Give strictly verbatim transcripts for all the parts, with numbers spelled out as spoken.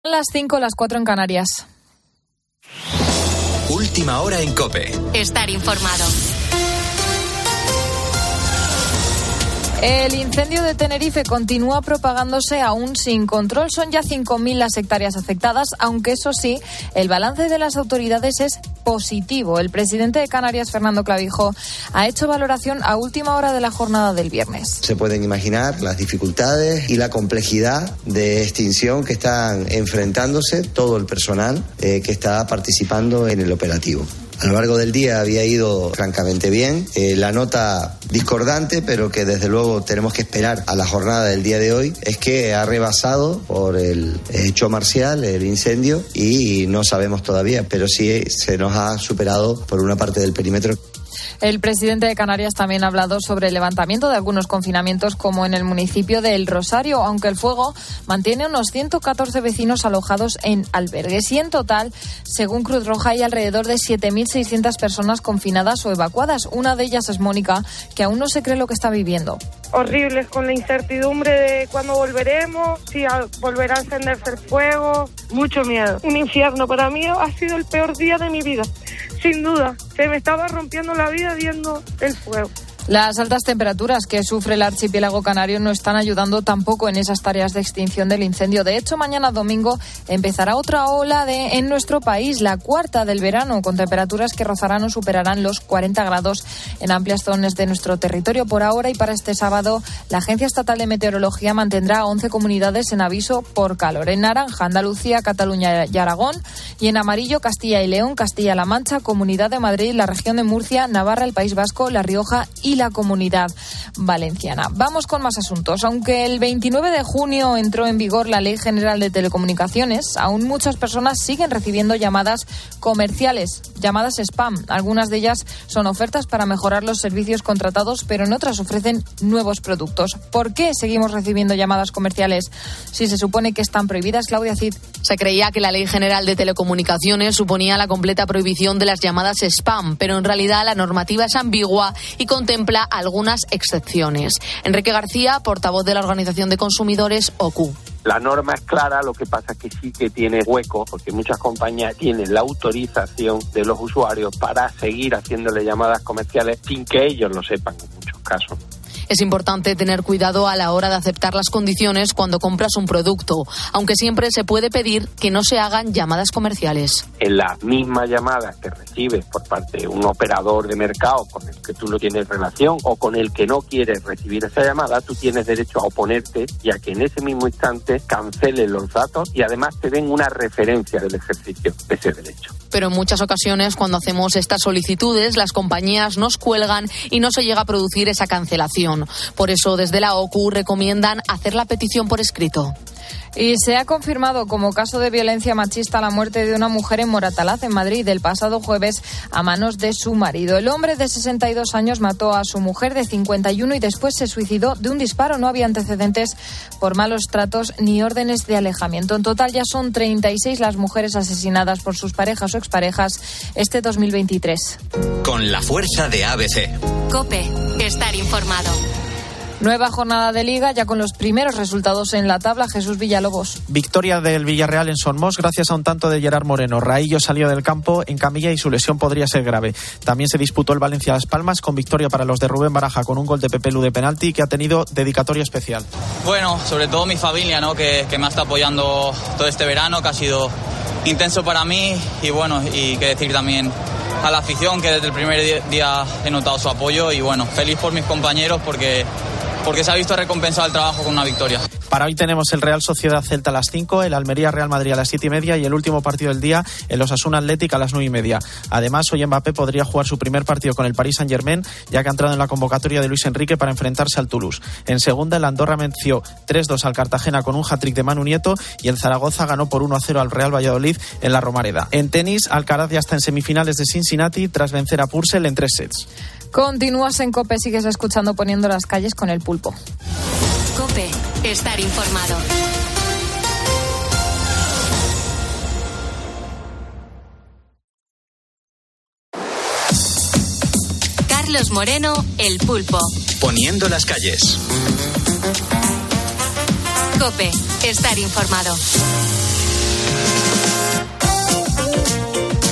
Las cinco, las cuatro en Canarias. Última hora en COPE. Estar informado. El incendio de Tenerife continúa propagándose aún sin control. Son ya cinco mil las hectáreas afectadas, aunque eso sí, el balance de las autoridades es positivo. El presidente de Canarias, Fernando Clavijo, ha hecho valoración a última hora de la jornada del viernes. Se pueden imaginar las dificultades y la complejidad de extinción que están enfrentándose todo el personal eh, que está participando en el operativo. A lo largo del día había ido francamente bien. Eh, la nota discordante, pero que desde luego tenemos que esperar a la jornada del día de hoy, es que ha rebasado por el hecho marcial el incendio y no sabemos todavía, pero sí se nos ha superado por una parte del perímetro. El presidente de Canarias también ha hablado sobre el levantamiento de algunos confinamientos, como en el municipio de El Rosario, aunque el fuego mantiene unos ciento catorce vecinos alojados en albergues. Y en total, según Cruz Roja, hay alrededor de siete mil seiscientas personas confinadas o evacuadas. Una de ellas es Mónica, que aún no se cree lo que está viviendo. Horribles, con la incertidumbre de cuándo volveremos, si volverá a encenderse el fuego, mucho miedo. Un infierno, para mí ha sido el peor día de mi vida, sin duda. Se me estaba rompiendo la vida viendo el fuego. Las altas temperaturas que sufre el archipiélago canario no están ayudando tampoco en esas tareas de extinción del incendio. De hecho, mañana domingo empezará otra ola de, en nuestro país, la cuarta del verano, con temperaturas que rozarán o superarán los cuarenta grados en amplias zonas de nuestro territorio. Por ahora y para este sábado, la Agencia Estatal de Meteorología mantendrá a once comunidades en aviso por calor. En naranja, Andalucía, Cataluña y Aragón. Y en amarillo, Castilla y León, Castilla-La Mancha, Comunidad de Madrid, la región de Murcia, Navarra, el País Vasco, La Rioja y la Comunidad Valenciana. Vamos con más asuntos. Aunque el veintinueve de junio entró en vigor la Ley General de Telecomunicaciones, aún muchas personas siguen recibiendo llamadas comerciales, llamadas spam. Algunas de ellas son ofertas para mejorar los servicios contratados, pero en otras ofrecen nuevos productos. ¿Por qué seguimos recibiendo llamadas comerciales si se supone que están prohibidas? Claudia Cid. Se creía que la Ley General de Telecomunicaciones suponía la completa prohibición de las llamadas spam, pero en realidad la normativa es ambigua y contempla algunas excepciones. Enrique García, portavoz de la Organización de Consumidores O C U. La norma es clara, lo que pasa es que sí que tiene hueco, porque muchas compañías tienen la autorización de los usuarios para seguir haciéndole llamadas comerciales sin que ellos lo sepan en muchos casos. Es importante tener cuidado a la hora de aceptar las condiciones cuando compras un producto, aunque siempre se puede pedir que no se hagan llamadas comerciales. En la misma llamada que recibes por parte de un operador de mercado con el que tú no tienes relación o con el que no quieres recibir esa llamada, tú tienes derecho a oponerte y a que en ese mismo instante cancelen los datos y además te den una referencia del ejercicio de ese derecho. Pero en muchas ocasiones, cuando hacemos estas solicitudes, las compañías nos cuelgan y no se llega a producir esa cancelación. Por eso, desde la O C U recomiendan hacer la petición por escrito. Y se ha confirmado como caso de violencia machista la muerte de una mujer en Moratalaz, en Madrid, el pasado jueves a manos de su marido. El hombre de sesenta y dos años mató a su mujer de cincuenta y uno y después se suicidó de un disparo. No había antecedentes por malos tratos ni órdenes de alejamiento. En total ya son treinta y seis las mujeres asesinadas por sus parejas o exparejas este dos mil veintitrés. Con la fuerza de A B C. COPE. Estar informado. Nueva jornada de Liga, ya con los primeros resultados en la tabla. Jesús Villalobos. Victoria del Villarreal en Somos gracias a un tanto de Gerard Moreno. Raillo salió del campo en camilla y su lesión podría ser grave. También se disputó el Valencia-Las Palmas con victoria para los de Rubén Baraja con un gol de Pepe Lu de penalti que ha tenido dedicatoria especial. Bueno, sobre todo mi familia, ¿no? que, que me ha estado apoyando todo este verano, que ha sido intenso para mí y bueno, y que decir también a la afición que desde el primer día he notado su apoyo y bueno, feliz por mis compañeros porque... porque se ha visto recompensado el trabajo con una victoria. Para hoy tenemos el Real Sociedad Celta a las cinco, el Almería Real Madrid a las siete y media y el último partido del día, el Osasuna Athletic a las nueve y media. Además, hoy Mbappé podría jugar su primer partido con el Paris Saint-Germain, ya que ha entrado en la convocatoria de Luis Enrique para enfrentarse al Toulouse. En segunda, el Andorra venció tres dos al Cartagena con un hat-trick de Manu Nieto y el Zaragoza ganó por uno a cero al Real Valladolid en la Romareda. En tenis, Alcaraz ya está en semifinales de Cincinnati tras vencer a Purcell en tres sets. Continúas en COPE, sigues escuchando Poniendo las calles con el Pulpo. COPE. Estar informado. Carlos Moreno, el Pulpo. Poniendo las calles. COPE. Estar informado.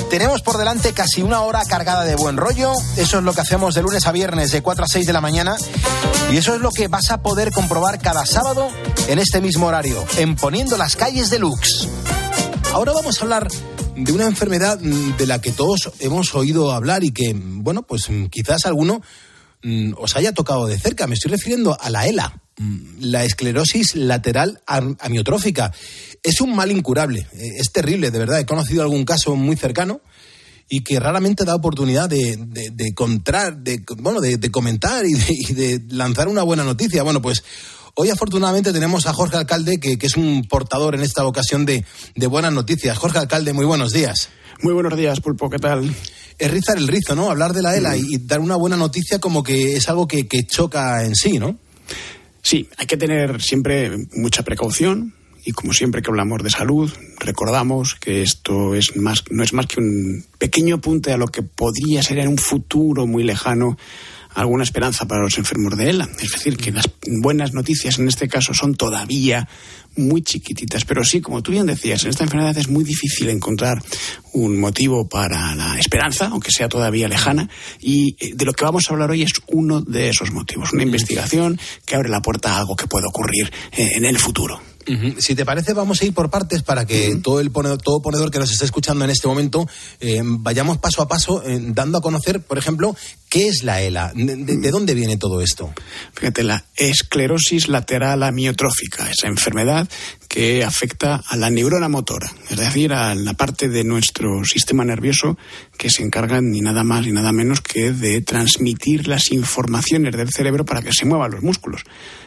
Tenemos por delante casi una hora cargada de buen rollo. Eso es lo que hacemos de lunes a viernes de cuatro a seis de la mañana. Y eso es lo que vas a poder comprobar cada sábado en este mismo horario, en Poniendo las Calles Deluxe. Ahora vamos a hablar de una enfermedad de la que todos hemos oído hablar y que, bueno, pues quizás alguno os haya tocado de cerca. Me estoy refiriendo a la ELA, la esclerosis lateral amiotrófica. Es un mal incurable, es terrible, de verdad. He conocido algún caso muy cercano y que raramente da oportunidad de, de, de, contrar, de, bueno, de, de comentar y de, y de lanzar una buena noticia. Bueno, pues hoy afortunadamente tenemos a Jorge Alcalde, que, que es un portador en esta ocasión de, de buenas noticias. Jorge Alcalde, muy buenos días. Muy buenos días, Pulpo, ¿qué tal? Es rizar el rizo, ¿no? Hablar de la ELA mm. y, y dar una buena noticia como que es algo que, que choca en sí, ¿no? Sí, hay que tener siempre mucha precaución y como siempre que hablamos de salud, recordamos que esto es más, no es más que un pequeño apunte a lo que podría ser en un futuro muy lejano alguna esperanza para los enfermos de ELA. Es decir, que las buenas noticias en este caso son todavía muy chiquititas, pero sí, como tú bien decías, en esta enfermedad es muy difícil encontrar un motivo para la esperanza, aunque sea todavía lejana, y de lo que vamos a hablar hoy es uno de esos motivos, una investigación que abre la puerta a algo que puede ocurrir en el futuro. Uh-huh. Si te parece, vamos a ir por partes para que uh-huh. todo el ponedor, todo ponedor que nos esté escuchando en este momento eh, vayamos paso a paso eh, dando a conocer, por ejemplo, ¿qué es la ELA? ¿De, de, de dónde viene todo esto? Fíjate, la esclerosis lateral amiotrófica, esa enfermedad que afecta a la neurona motora, es decir, a la parte de nuestro sistema nervioso que se encarga ni nada más ni nada menos que de transmitir las informaciones del cerebro para que se muevan los músculos.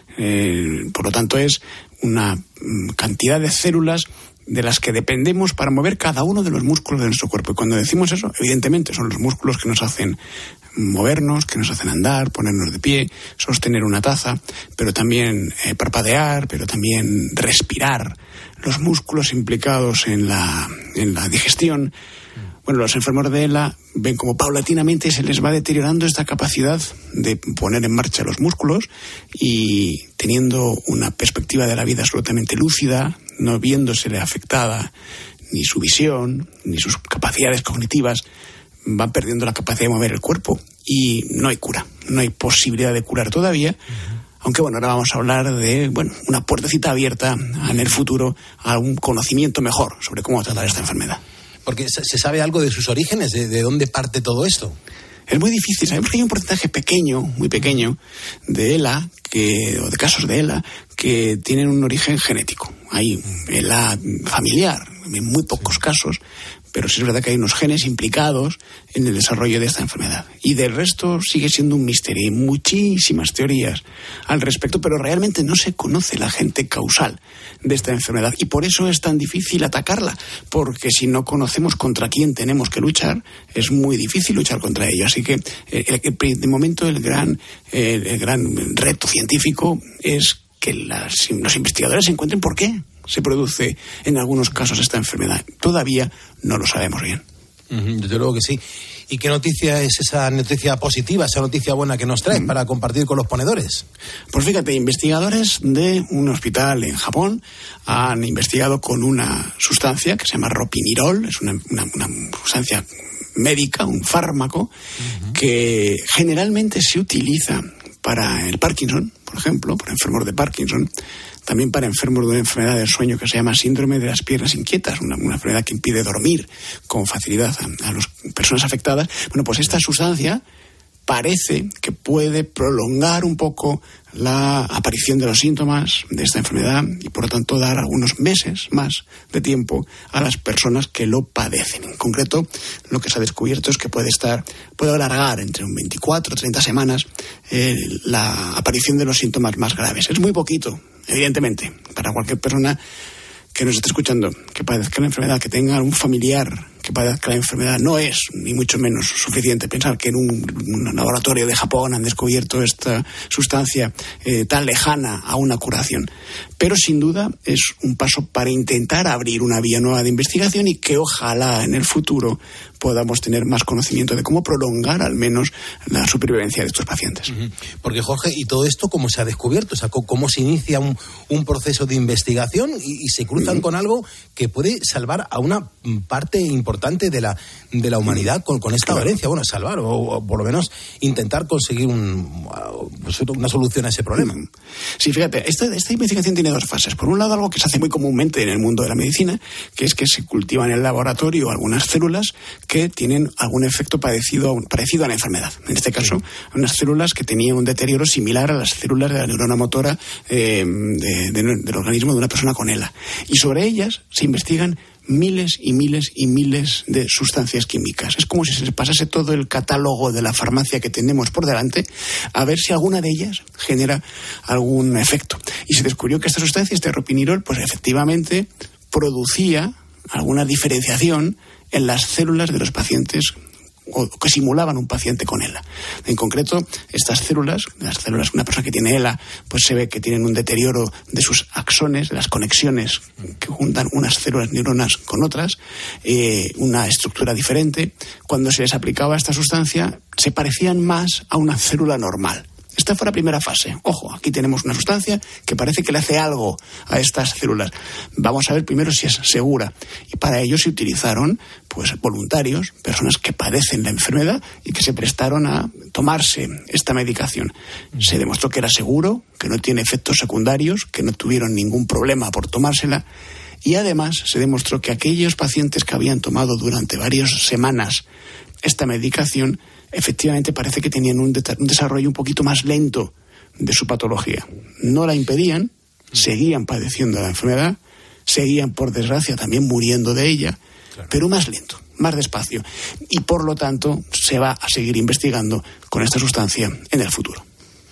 Eh, por lo tanto, es una cantidad de células de las que dependemos para mover cada uno de los músculos de nuestro cuerpo. Y cuando decimos eso, evidentemente son los músculos que nos hacen movernos, que nos hacen andar, ponernos de pie, sostener una taza, pero también eh, parpadear, pero también respirar, los músculos implicados en la, en la digestión. Bueno, los enfermos de ELA ven como paulatinamente se les va deteriorando esta capacidad de poner en marcha los músculos y teniendo una perspectiva de la vida absolutamente lúcida, no viéndosele afectada ni su visión, ni sus capacidades cognitivas, van perdiendo la capacidad de mover el cuerpo y no hay cura, no hay posibilidad de curar todavía. Uh-huh. Aunque bueno, ahora vamos a hablar de bueno una puertecita abierta en el futuro a un conocimiento mejor sobre cómo tratar esta enfermedad. Porque se sabe algo de sus orígenes, de, de dónde parte todo esto. Es muy difícil. Sabemos que hay un porcentaje pequeño, muy pequeño, de ELA, que, o de casos de ELA, que tienen un origen genético. Hay ELA familiar, en muy pocos casos, pero sí es verdad que hay unos genes implicados en el desarrollo de esta enfermedad. Y del resto sigue siendo un misterio. Hay muchísimas teorías al respecto, pero realmente no se conoce el agente causal de esta enfermedad. Y por eso es tan difícil atacarla, porque si no conocemos contra quién tenemos que luchar, es muy difícil luchar contra ello. Así que, eh, de momento, el gran, eh, el gran reto científico es que las, los investigadores encuentren por qué se produce en algunos casos esta enfermedad. Todavía no lo sabemos bien. Uh-huh, desde luego que sí. ¿Y qué noticia es esa noticia positiva, esa noticia buena que nos traes uh-huh. para compartir con los ponedores? Pues fíjate, investigadores de un hospital en Japón han investigado con una sustancia que se llama ropinirol, es una, una, una sustancia médica, un fármaco, uh-huh. que generalmente se utiliza para el Parkinson, por ejemplo, para enfermos de Parkinson, también para enfermos de una enfermedad del sueño que se llama síndrome de las piernas inquietas, una, una enfermedad que impide dormir con facilidad a, a las personas afectadas. Bueno, pues esta sustancia parece que puede prolongar un poco la aparición de los síntomas de esta enfermedad y por lo tanto dar algunos meses más de tiempo a las personas que lo padecen. En concreto, lo que se ha descubierto es que puede estar, puede alargar entre un veinticuatro o treinta semanas eh, la aparición de los síntomas más graves. Es muy poquito, evidentemente, para cualquier persona que nos esté escuchando, que padezca la enfermedad, que tenga un familiar que padezca la enfermedad, no es ni mucho menos suficiente pensar que en un, un laboratorio de Japón han descubierto esta sustancia eh, tan lejana a una curación. Pero sin duda es un paso para intentar abrir una vía nueva de investigación y que ojalá en el futuro podamos tener más conocimiento de cómo prolongar al menos la supervivencia de estos pacientes. Uh-huh. Porque Jorge, ¿y todo esto cómo se ha descubierto? O sea, ¿cómo se inicia un, un proceso de investigación y, y se cruzan uh-huh. con algo que puede salvar a una parte importante importante de la de la humanidad con, con esta claro. dolencia. Bueno, salvar o, o por lo menos intentar conseguir un, pues una solución a ese problema. Sí, fíjate, esta, esta investigación tiene dos fases. Por un lado, algo que se hace muy comúnmente en el mundo de la medicina, que es que se cultivan en el laboratorio algunas células que tienen algún efecto parecido, parecido a la enfermedad. En este caso, sí. unas células que tenían un deterioro similar a las células de la neurona motora eh, de, de, del organismo de una persona con ELA. Y sobre ellas se investigan miles y miles y miles de sustancias químicas. Es como si se pasase todo el catálogo de la farmacia que tenemos por delante a ver si alguna de ellas genera algún efecto. Y se descubrió que esta sustancia, este ropinirol, pues efectivamente producía alguna diferenciación en las células de los pacientes o que simulaban un paciente con ELA. En concreto, estas células, las células de una persona que tiene ELA, pues se ve que tienen un deterioro de sus axones, de las conexiones que juntan unas células neuronas con otras, eh, una estructura diferente. Cuando se les aplicaba esta sustancia, se parecían más a una célula normal. Esta fue la primera fase. Ojo, aquí tenemos una sustancia que parece que le hace algo a estas células. Vamos a ver primero si es segura. Y para ello se utilizaron pues voluntarios, personas que padecen la enfermedad y que se prestaron a tomarse esta medicación. Se demostró que era seguro, que no tiene efectos secundarios, que no tuvieron ningún problema por tomársela. Y además se demostró que aquellos pacientes que habían tomado durante varias semanas esta medicación efectivamente parece que tenían un, de- un desarrollo un poquito más lento de su patología. No la impedían, seguían padeciendo la enfermedad, seguían, por desgracia, también muriendo de ella, claro. pero más lento, más despacio. Y, por lo tanto, se va a seguir investigando con esta sustancia en el futuro.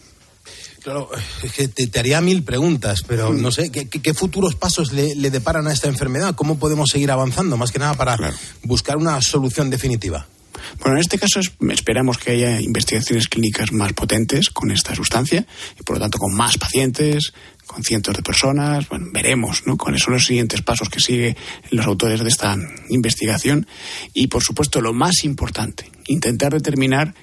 Claro, es que te, te haría mil preguntas, pero no sé, ¿qué, qué, qué futuros pasos le, le deparan a esta enfermedad? ¿Cómo podemos seguir avanzando, más que nada, para claro. buscar una solución definitiva? Bueno, en este caso es, esperamos que haya investigaciones clínicas más potentes con esta sustancia y, por lo tanto, con más pacientes, con cientos de personas. Bueno, veremos, ¿no?, cuáles son los siguientes pasos que siguen los autores de esta investigación. Y, por supuesto, lo más importante, intentar determinar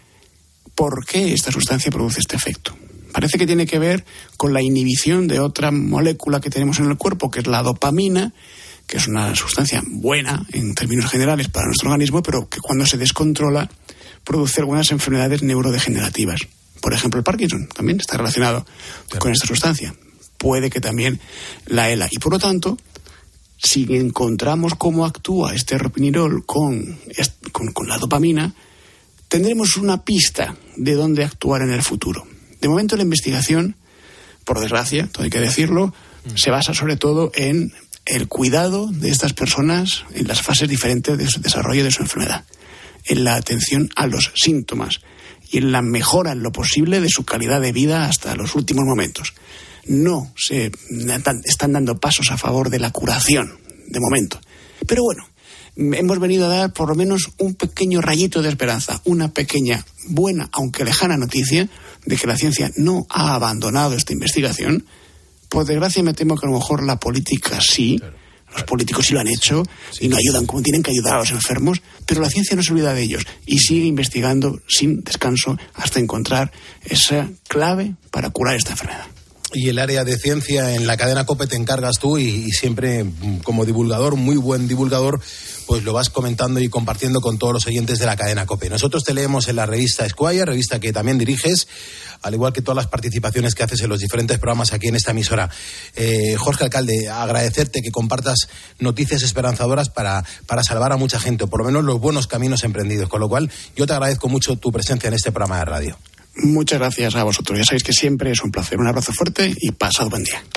por qué esta sustancia produce este efecto. Parece que tiene que ver con la inhibición de otra molécula que tenemos en el cuerpo, que es la dopamina, que es una sustancia buena en términos generales para nuestro organismo, pero que cuando se descontrola produce algunas enfermedades neurodegenerativas. Por ejemplo, el Parkinson también está relacionado claro. con esta sustancia. Puede que también la ELA. Y por lo tanto, si encontramos cómo actúa este ropinirol con, con, con la dopamina, tendremos una pista de dónde actuar en el futuro. De momento la investigación, por desgracia, todo hay que decirlo, mm. se basa sobre todo en el cuidado de estas personas en las fases diferentes de su desarrollo de su enfermedad, en la atención a los síntomas y en la mejora en lo posible de su calidad de vida hasta los últimos momentos. No se están dando pasos a favor de la curación, de momento. Pero bueno, hemos venido a dar por lo menos un pequeño rayito de esperanza, una pequeña, buena, aunque lejana noticia de que la ciencia no ha abandonado esta investigación. Por desgracia, me temo que a lo mejor la política sí, claro, los claro. políticos sí lo han hecho sí, y no ayudan como tienen que ayudar a los enfermos, pero la ciencia no se olvida de ellos y sigue investigando sin descanso hasta encontrar esa clave para curar esta enfermedad. Y el área de ciencia en la cadena COPE te encargas tú y, y siempre como divulgador, muy buen divulgador, pues lo vas comentando y compartiendo con todos los oyentes de la cadena COPE. Nosotros te leemos en la revista Esquire, revista que también diriges, al igual que todas las participaciones que haces en los diferentes programas aquí en esta emisora. Eh, Jorge Alcalde, agradecerte que compartas noticias esperanzadoras para, para salvar a mucha gente, o por lo menos los buenos caminos emprendidos, con lo cual yo te agradezco mucho tu presencia en este programa de radio. Muchas gracias a vosotros. Ya sabéis que siempre es un placer. Un abrazo fuerte y pasad buen día.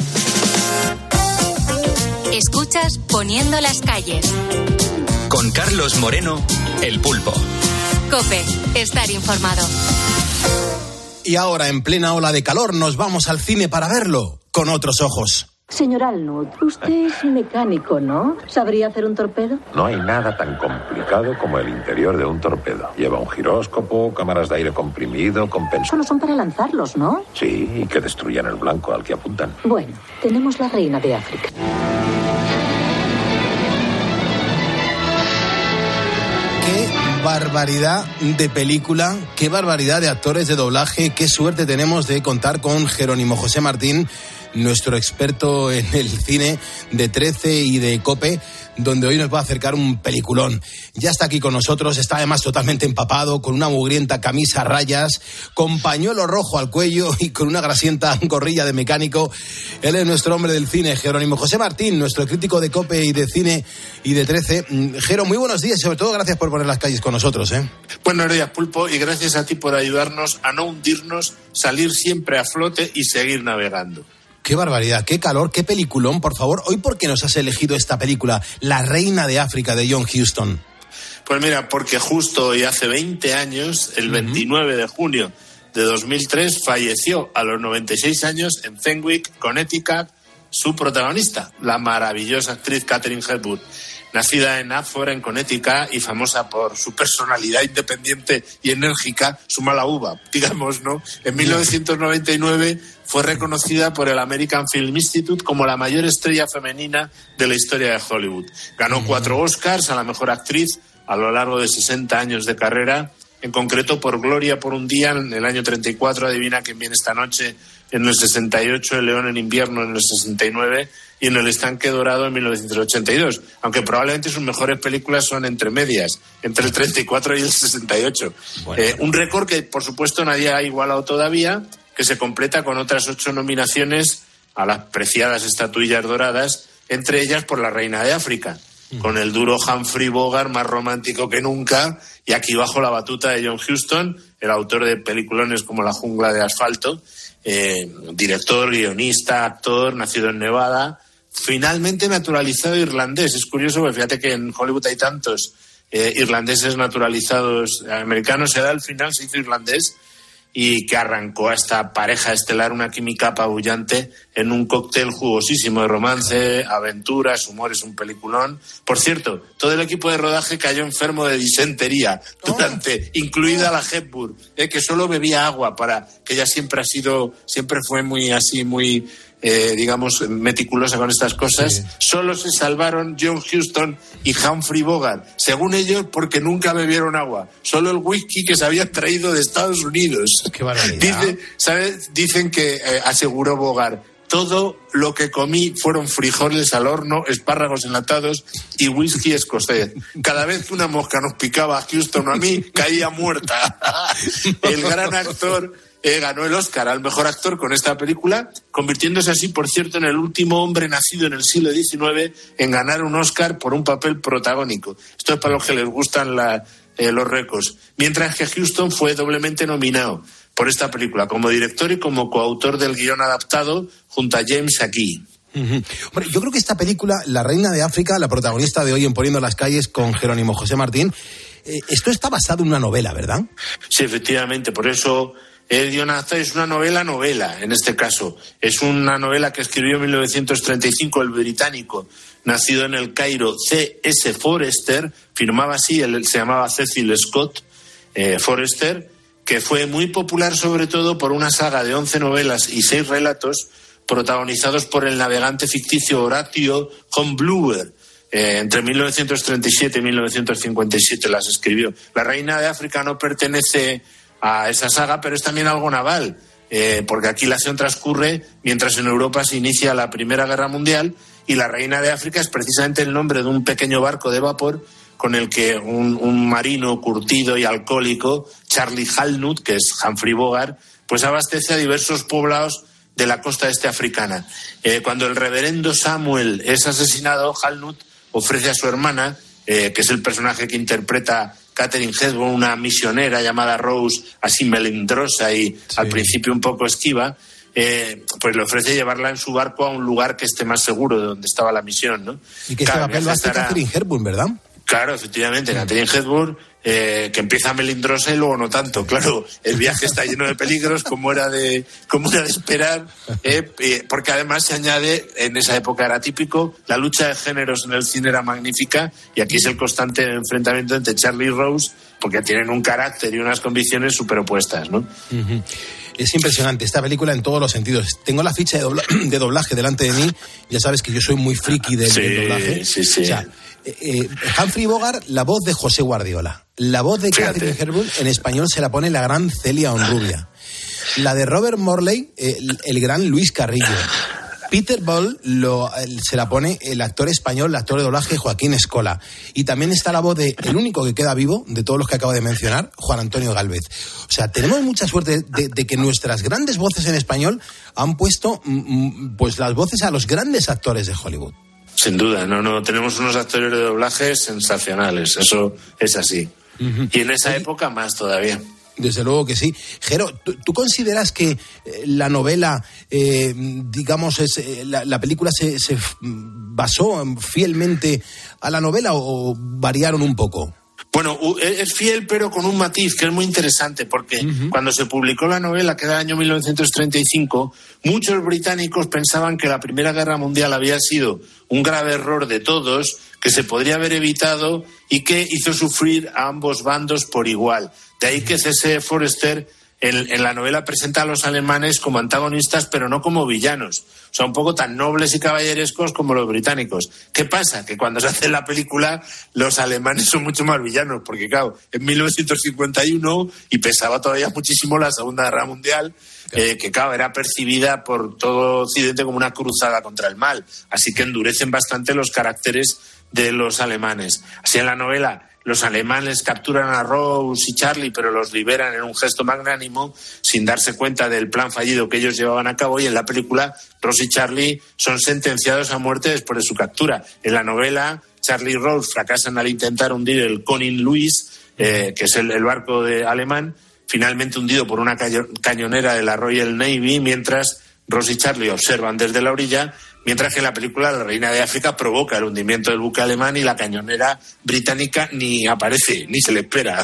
Escuchas Poniendo las calles. Con Carlos Moreno, El Pulpo. COPE, estar informado. Y ahora, en plena ola de calor, nos vamos al cine para verlo con otros ojos. Señor Alnud, usted es mecánico, ¿no? ¿Sabría hacer un torpedo? No hay nada tan complicado como el interior de un torpedo. Lleva un giróscopo, cámaras de aire comprimido, compensadores. Solo son para lanzarlos, ¿no? Sí, y que destruyan el blanco al que apuntan. Bueno, tenemos la reina de África. Qué barbaridad de película, qué barbaridad de actores de doblaje, qué suerte tenemos de contar con Jerónimo José Martín, nuestro experto en el cine de trece y de COPE, donde hoy nos va a acercar un peliculón. Ya está aquí con nosotros, está además totalmente empapado, con una mugrienta camisa a rayas, con pañuelo rojo al cuello y con una grasienta gorrilla de mecánico. Él es nuestro hombre del cine, Jerónimo José Martín, nuestro crítico de COPE y de cine y de trece. Jero, muy buenos días y sobre todo gracias por poner las calles con nosotros, ¿eh? Buenos días, Pulpo, y gracias a ti por ayudarnos a no hundirnos, salir siempre a flote y seguir navegando. Qué barbaridad, qué calor, qué peliculón, por favor. Hoy, ¿por qué nos has elegido esta película, La Reina de África, de John Huston? Pues mira, porque justo hoy hace veinte años, el veintinueve de junio de dos mil tres, falleció a los noventa y seis años en Fenwick, Connecticut, su protagonista, la maravillosa actriz Katharine Hepburn. Nacida en Hartford, en Connecticut, y famosa por su personalidad independiente y enérgica, su mala uva, digamos, ¿no? En mil novecientos noventa y nueve fue reconocida por el American Film Institute como la mayor estrella femenina de la historia de Hollywood. Ganó cuatro Oscars a la mejor actriz a lo largo de sesenta años de carrera, en concreto por Gloria por un día en el año treinta y cuatro, Adivina quién viene esta noche, en el sesenta y ocho, El León en invierno en el sesenta y nueve y en El Estanque Dorado en mil novecientos ochenta y dos, aunque probablemente sus mejores películas son entre medias, entre el treinta y cuatro y el sesenta y ocho. Bueno. Eh, un récord que, por supuesto, nadie ha igualado todavía, que se completa con otras ocho nominaciones a las preciadas estatuillas doradas, entre ellas por La Reina de África, mm. con el duro Humphrey Bogart, más romántico que nunca, y aquí bajo la batuta de John Huston, el autor de peliculones como La Jungla de Asfalto, eh, director, guionista, actor, nacido en Nevada, finalmente naturalizado irlandés. Es curioso, porque fíjate que en Hollywood hay tantos eh, irlandeses naturalizados americanos, se da al final, se hizo irlandés, y que arrancó a esta pareja estelar una química apabullante en un cóctel jugosísimo de romance, aventuras, humor. Es un peliculón. Por cierto, todo el equipo de rodaje cayó enfermo de disentería durante, oh. incluida la Hepburn, eh, que solo bebía agua, para que ella siempre ha sido, siempre fue muy así, muy eh, digamos, meticulosa con estas cosas. Sí. Solo se salvaron John Huston y Humphrey Bogart, según ellos, porque nunca bebieron agua. Solo el whisky que se habían traído de Estados Unidos. Qué barbaridad. Dice, ¿sabes? Dicen que eh, aseguró Bogart: todo lo que comí fueron frijoles al horno, espárragos enlatados y whisky escocés. Cada vez que una mosca nos picaba a Huston o a mí, caía muerta. El gran actor eh, ganó el Oscar al mejor actor con esta película, convirtiéndose así, por cierto, en el último hombre nacido en el siglo diecinueve en ganar un Oscar por un papel protagónico. Esto es para los que les gustan la, eh, los récords. Mientras que Huston fue doblemente nominado por esta película, como director y como coautor del guión adaptado, junto a James Aki. Uh-huh. Bueno, yo creo que esta película, La Reina de África, la protagonista de hoy en Poniendo las Calles con Jerónimo José Martín, eh, esto está basado en una novela, ¿verdad? Sí, efectivamente, por eso el guionazo es una novela novela, en este caso. Es una novela que escribió en mil novecientos treinta y cinco el británico, nacido en el Cairo, C S Forrester, firmaba así, él se llamaba Cecil Scott eh, Forrester, que fue muy popular sobre todo por una saga de once novelas y seis relatos protagonizados por el navegante ficticio Horatio Hornblower. Eh, entre mil novecientos treinta y siete y mil novecientos cincuenta y siete las escribió. La Reina de África no pertenece a esa saga, pero es también algo naval, eh, porque aquí la acción transcurre mientras en Europa se inicia la Primera Guerra Mundial, y La Reina de África es precisamente el nombre de un pequeño barco de vapor con el que un, un marino curtido y alcohólico, Charlie Halnut, que es Humphrey Bogart, pues abastece a diversos poblados de la costa este africana. Eh, cuando el reverendo Samuel es asesinado, Halnut ofrece a su hermana, eh, que es el personaje que interpreta Katharine Hepburn, una misionera llamada Rose, así melindrosa y sí. al principio un poco esquiva, eh, pues le ofrece llevarla en su barco a un lugar que esté más seguro de donde estaba la misión, ¿no? Y que este papel lo hace Katharine Hepburn, ¿verdad? Claro, efectivamente, Katharine Hepburn, eh, que empieza melindrosa y luego no tanto. Claro, el viaje está lleno de peligros, como era de, como era de esperar, eh, eh, porque además se añade, en esa época era típico, la lucha de géneros en el cine era magnífica, y aquí es el constante enfrentamiento entre Charlie y Rose, porque tienen un carácter y unas convicciones súper opuestas, ¿no? Uh-huh. Es impresionante esta película en todos los sentidos. Tengo la ficha de, dobla- de doblaje delante de mí. Ya sabes que yo soy muy friki del, sí, del doblaje. Sí, sí. O sea, eh, eh, Humphrey Bogart, la voz de José Guardiola. La voz de Katharine Hepburn en español se la pone la gran Celia Honrubia. La de Robert Morley, eh, el, el gran Luis Carrillo. Peter Ball lo, se la pone el actor español, el actor de doblaje Joaquín Escola. Y también está la voz de el único que queda vivo, de todos los que acabo de mencionar, Juan Antonio Gálvez. O sea, tenemos mucha suerte de, de que nuestras grandes voces en español han puesto pues las voces a los grandes actores de Hollywood. Sin duda, no, no, tenemos unos actores de doblaje sensacionales, eso es así. Uh-huh. Y en esa época más todavía. Desde luego que sí. Jero, ¿tú, tú consideras que eh, la novela, eh, digamos, es, eh, la, la película se, se basó fielmente a la novela o variaron un poco? Bueno, es fiel, pero con un matiz que es muy interesante, porque uh-huh. cuando se publicó la novela, que era el año mil novecientos treinta y cinco, muchos británicos pensaban que la Primera Guerra Mundial había sido un grave error de todos, que se podría haber evitado y que hizo sufrir a ambos bandos por igual. De ahí que C S Forester en, en la novela presenta a los alemanes como antagonistas, pero no como villanos. O sea, un poco tan nobles y caballerescos como los británicos. ¿Qué pasa? Que cuando se hace la película, los alemanes son mucho más villanos, porque claro, en mil novecientos cincuenta y uno, y pesaba todavía muchísimo la Segunda Guerra Mundial, claro. Eh, que claro, era percibida por todo Occidente como una cruzada contra el mal. Así que endurecen bastante los caracteres de los alemanes. Así en la novela, los alemanes capturan a Rose y Charlie, pero los liberan en un gesto magnánimo, sin darse cuenta del plan fallido que ellos llevaban a cabo, y en la película Rose y Charlie son sentenciados a muerte después de su captura. En la novela, Charlie y Rose fracasan al intentar hundir el König Louis, eh, que es el, el barco de alemán, finalmente hundido por una cañonera de la Royal Navy, mientras Rose y Charlie observan desde la orilla, mientras que en la película La Reina de África provoca el hundimiento del buque alemán y la cañonera británica ni aparece, ni se le espera.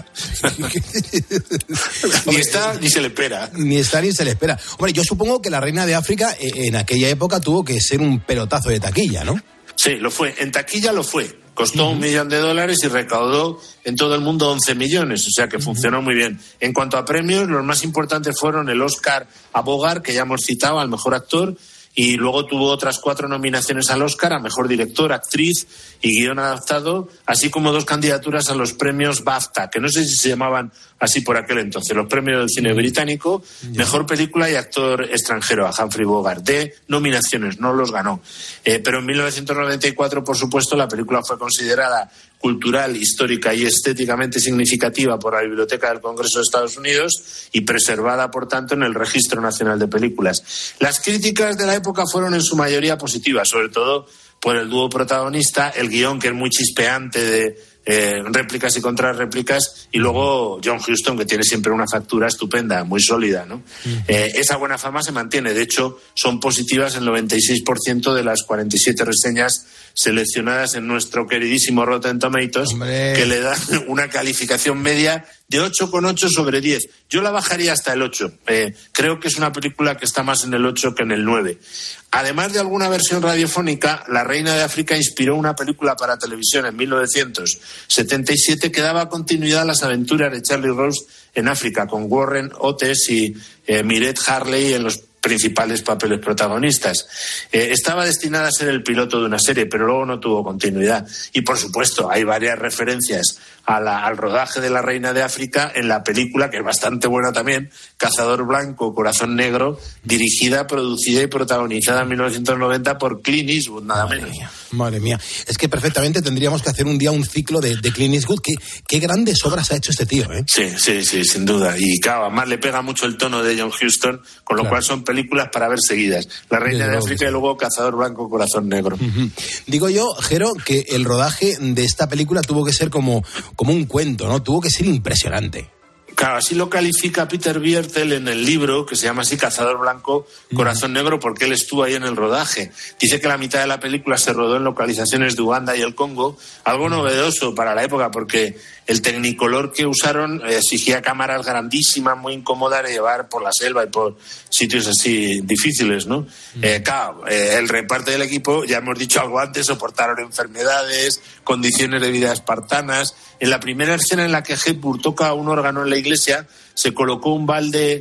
ni está, ni se le espera. Ni está, ni se le espera. Hombre, yo supongo que La Reina de África en aquella época tuvo que ser un pelotazo de taquilla, ¿no? Sí, lo fue. En taquilla lo fue. Costó uh-huh. un millón de dólares y recaudó en todo el mundo once millones, o sea que uh-huh. funcionó muy bien. En cuanto a premios, los más importantes fueron el Oscar a Bogart, que ya hemos citado, al mejor actor, y luego tuvo otras cuatro nominaciones al Oscar, a mejor director, actriz y guión adaptado, así como dos candidaturas a los premios BAFTA, que no sé si se llamaban así por aquel entonces, los premios del cine británico, yeah. mejor película y actor extranjero, a Humphrey Bogart, de nominaciones, no los ganó. Eh, pero en mil novecientos noventa y cuatro, por supuesto, la película fue considerada cultural, histórica y estéticamente significativa por la Biblioteca del Congreso de Estados Unidos y preservada, por tanto, en el Registro Nacional de Películas. Las críticas de la época fueron en su mayoría positivas, sobre todo por el dúo protagonista, el guión, que es muy chispeante de eh, réplicas y contrarréplicas, y luego John Huston, que tiene siempre una factura estupenda, muy sólida, ¿no? Uh-huh. Eh, esa buena fama se mantiene. De hecho, son positivas el noventa y seis por ciento de las cuarenta y siete reseñas seleccionadas en nuestro queridísimo Rotten Tomatoes, ¡hombre!, que le dan una calificación media de ocho coma ocho sobre diez. Yo la bajaría hasta el ocho. Eh, creo que es una película que está más en el ocho que en el nueve. Además de alguna versión radiofónica, La Reina de África inspiró una película para televisión en mil novecientos setenta y siete que daba continuidad a las aventuras de Charlie Rose en África, con Warren Oates y eh, Miret Harley en los principales papeles protagonistas. Eh, estaba destinada a ser el piloto de una serie, pero luego no tuvo continuidad. Y, por supuesto, hay varias referencias a la, al rodaje de La Reina de África en la película, que es bastante buena también, Cazador Blanco, Corazón Negro, dirigida, producida y protagonizada en mil novecientos noventa por Clint Eastwood, nada madre menos. Mía, madre mía. Es que perfectamente tendríamos que hacer un día un ciclo de, de Clint Eastwood. ¿Qué, qué grandes obras ha hecho este tío, ¿eh? Sí, sí, sí, sin duda. Y claro, además le pega mucho el tono de John Huston, con lo claro. cual son películas para ver seguidas. La Reina de, de África sí. y luego Cazador Blanco, Corazón Negro. Uh-huh. Digo yo, Jero, que el rodaje de esta película tuvo que ser como, como un cuento, ¿no? Tuvo que ser impresionante. Claro, así lo califica Peter Biertel en el libro, que se llama así Cazador Blanco, Corazón Negro, porque él estuvo ahí en el rodaje. Dice que la mitad de la película se rodó en localizaciones de Uganda y el Congo, algo novedoso para la época, porque el Technicolor que usaron exigía cámaras grandísimas, muy incómodas de llevar por la selva y por sitios así difíciles, ¿no? Mm. Eh, claro, eh, el reparto del equipo, ya hemos dicho algo antes, soportaron enfermedades, condiciones de vida espartanas. En la primera escena en la que Hepburn toca un órgano en la iglesia, se colocó un balde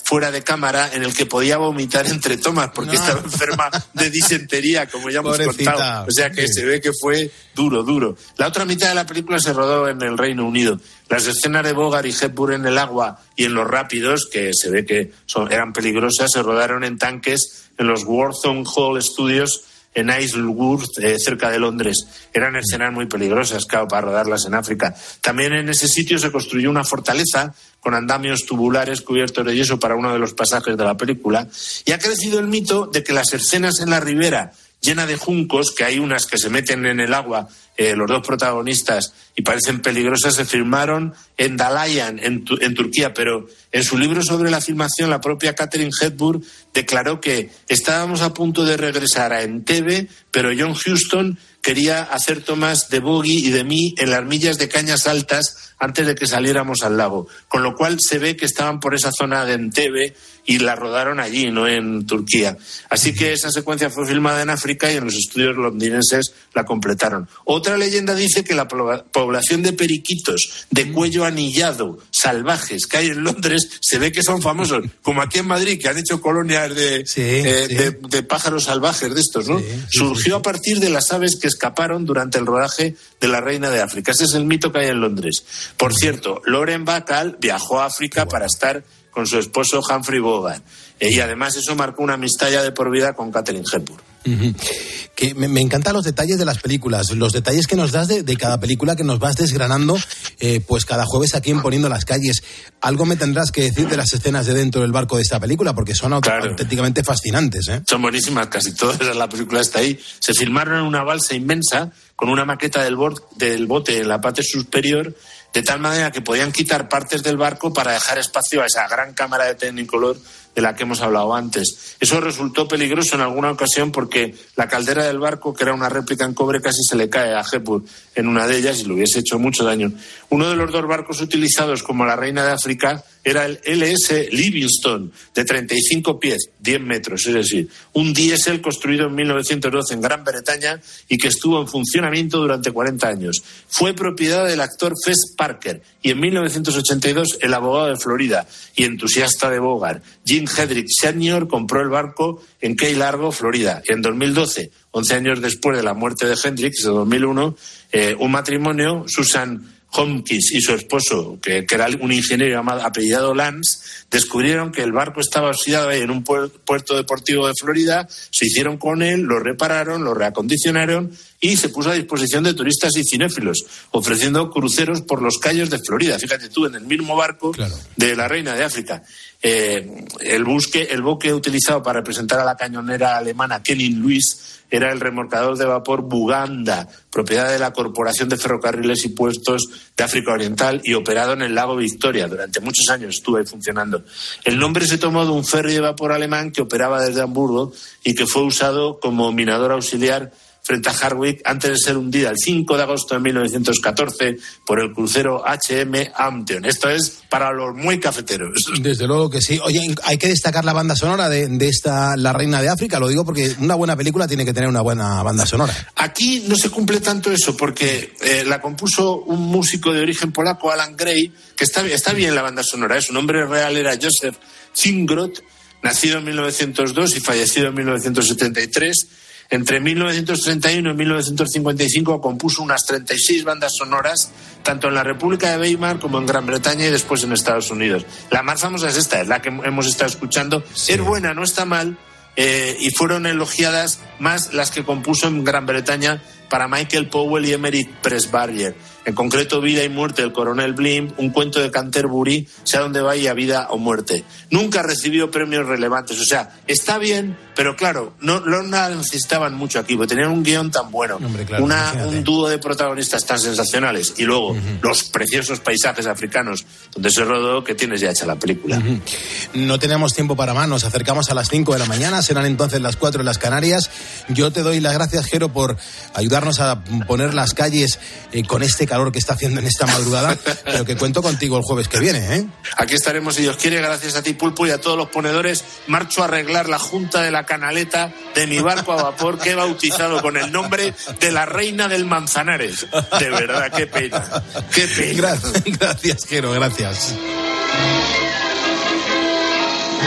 fuera de cámara en el que podía vomitar entre tomas porque no. estaba enferma de disentería, como ya hemos Pobrecita. contado. O sea que sí. se ve que fue duro, duro. La otra mitad de la película se rodó en el Reino Unido. Las escenas de Bogart y Hepburn en el agua y en los rápidos, que se ve que son, eran peligrosas, se rodaron en tanques en los Worthing Hall Studios en Isleworth, eh, cerca de Londres. Eran escenas muy peligrosas, claro, para rodarlas en África. También en ese sitio se construyó una fortaleza con andamios tubulares cubiertos de yeso para uno de los pasajes de la película. Y ha crecido el mito de que las escenas en la ribera llena de juncos, que hay unas que se meten en el agua, eh, los dos protagonistas, y parecen peligrosas, se filmaron en Dalayan, en, tu, en Turquía, pero en su libro sobre la filmación, la propia Katharine Hepburn declaró que estábamos a punto de regresar a Entebbe, pero John Huston quería hacer tomas de Bogey y de mí en las millas de Cañas Altas antes de que saliéramos al lago, con lo cual se ve que estaban por esa zona de Entebbe y la rodaron allí, no en Turquía. Así que esa secuencia fue filmada en África y en los estudios londinenses la completaron. Otra leyenda dice que la población de periquitos de cuello anillado, salvajes, que hay en Londres, se ve que son famosos, como aquí en Madrid, que han hecho colonias de, sí, eh, sí. de, de pájaros salvajes de estos, ¿no? Sí, sí, Surgió sí. a partir de las aves que escaparon durante el rodaje de La Reina de África. Ese es el mito que hay en Londres. Por cierto, Lauren Bacall viajó a África bueno. para estar con su esposo Humphrey Bogart. Eh, y además eso marcó una amistad ya de por vida con Katharine Hepburn. Uh-huh. Que me, me encantan los detalles de las películas, los detalles que nos das de, de cada película que nos vas desgranando, eh, pues cada jueves aquí en Poniendo las Calles. Algo me tendrás que decir de las escenas de dentro del barco de esta película, porque son claro. auténticamente fascinantes, ¿eh? Son buenísimas, casi todas. La película está ahí. Se filmaron en una balsa inmensa con una maqueta del, bord, del bote en la parte superior, de tal manera que podían quitar partes del barco para dejar espacio a esa gran cámara de Technicolor de la que hemos hablado antes. Eso resultó peligroso en alguna ocasión porque la caldera del barco, que era una réplica en cobre, casi se le cae a Hepburn en una de ellas y le hubiese hecho mucho daño. Uno de los dos barcos utilizados como La Reina de África era el L S Livingstone, de treinta y cinco pies, diez metros, es decir, un diésel construido en mil novecientos doce en Gran Bretaña y que estuvo en funcionamiento durante cuarenta años. Fue propiedad del actor Fess Parker y en mil novecientos ochenta y dos el abogado de Florida y entusiasta de Bogart, Jim Hedrick senior, compró el barco en Key Largo, Florida. Y en dos mil doce, once años después de la muerte de Hendricks, en dos mil uno, eh, un matrimonio, Susan Hopkins y su esposo, que, que era un ingeniero llamado, apellidado Lance, descubrieron que el barco estaba oxidado ahí en un puerto deportivo de Florida, se hicieron con él, lo repararon, lo reacondicionaron y se puso a disposición de turistas y cinéfilos, ofreciendo cruceros por los cayos de Florida. Fíjate tú, en el mismo barco claro. de La Reina de África. Eh, el, busque, el buque utilizado para representar a la cañonera alemana Kenin Luis era el remolcador de vapor Buganda, propiedad de la Corporación de Ferrocarriles y Puertos de África Oriental y operado en el lago Victoria. Durante muchos años estuvo ahí funcionando. El nombre se tomó de un ferry de vapor alemán que operaba desde Hamburgo y que fue usado como minador auxiliar frente a Hardwick antes de ser hundida el cinco de agosto de mil novecientos catorce por el crucero H M Ampton. Esto es para los muy cafeteros. Desde luego que sí. Oye, hay que destacar la banda sonora de, de esta La Reina de África. Lo digo porque una buena película tiene que tener una buena banda sonora. Aquí no se cumple tanto eso porque eh, la compuso un músico de origen polaco, Alan Gray, que está, está bien la banda sonora. ¿eh? Su nombre real era Joseph Zingrot, nacido en mil novecientos dos y fallecido en mil novecientos setenta y tres. Entre mil novecientos treinta y uno y mil novecientos cincuenta y cinco compuso unas treinta y seis bandas sonoras, tanto en la República de Weimar como en Gran Bretaña y después en Estados Unidos. La más famosa es esta, es la que hemos estado escuchando. Sí. Es buena, no está mal, eh, y fueron elogiadas más las que compuso en Gran Bretaña para Michael Powell y Emerick Pressburger. En concreto, Vida y Muerte del Coronel Blimp, un cuento de Canterbury, sea donde vaya, vida o muerte. Nunca recibió premios relevantes. O sea, está bien, pero claro, no, no la necesitaban mucho aquí, porque tenían un guión tan bueno, Hombre, claro, una, un dúo de protagonistas tan sensacionales, y luego uh-huh. los preciosos paisajes africanos donde se rodó, que tienes ya hecha la película. Uh-huh. No tenemos tiempo para más, nos acercamos a las cinco de la mañana, serán entonces las cuatro en las Canarias. Yo te doy las gracias, Jero, por ayudarnos a poner las calles eh, con este calor que está haciendo en esta madrugada, pero que cuento contigo el jueves que viene, ¿eh? Aquí estaremos, si Dios quiere, gracias a ti, Pulpo, y a todos los ponedores. Marcho a arreglar la junta de la canaleta de mi barco a vapor que he bautizado con el nombre de La Reina del Manzanares. De verdad, qué pena, qué pena. Gracias, gracias, Jero, gracias.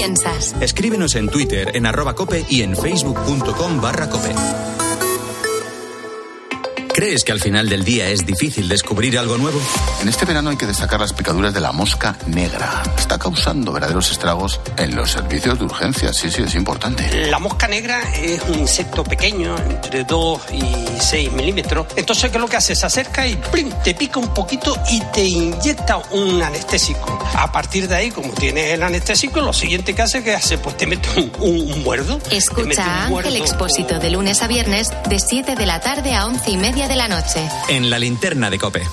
piensas. Escríbenos en Twitter, en arroba cope y en facebook.com barra cope. ¿Crees que al final del día es difícil descubrir algo nuevo? En este verano hay que destacar las picaduras de la mosca negra. Está causando verdaderos estragos en los servicios de urgencias. Sí, sí, es importante. La mosca negra es un insecto pequeño, entre dos y seis milímetros. Entonces, ¿qué es lo que hace? Se acerca y ¡plim!, te pica un poquito y te inyecta un anestésico. A partir de ahí, como tienes el anestésico, lo siguiente que hace, que hace? Pues te mete un, un, un muerdo. Escucha a Ángel Expósito de lunes a viernes de siete de la tarde a once y media de la noche. En la linterna de COPE.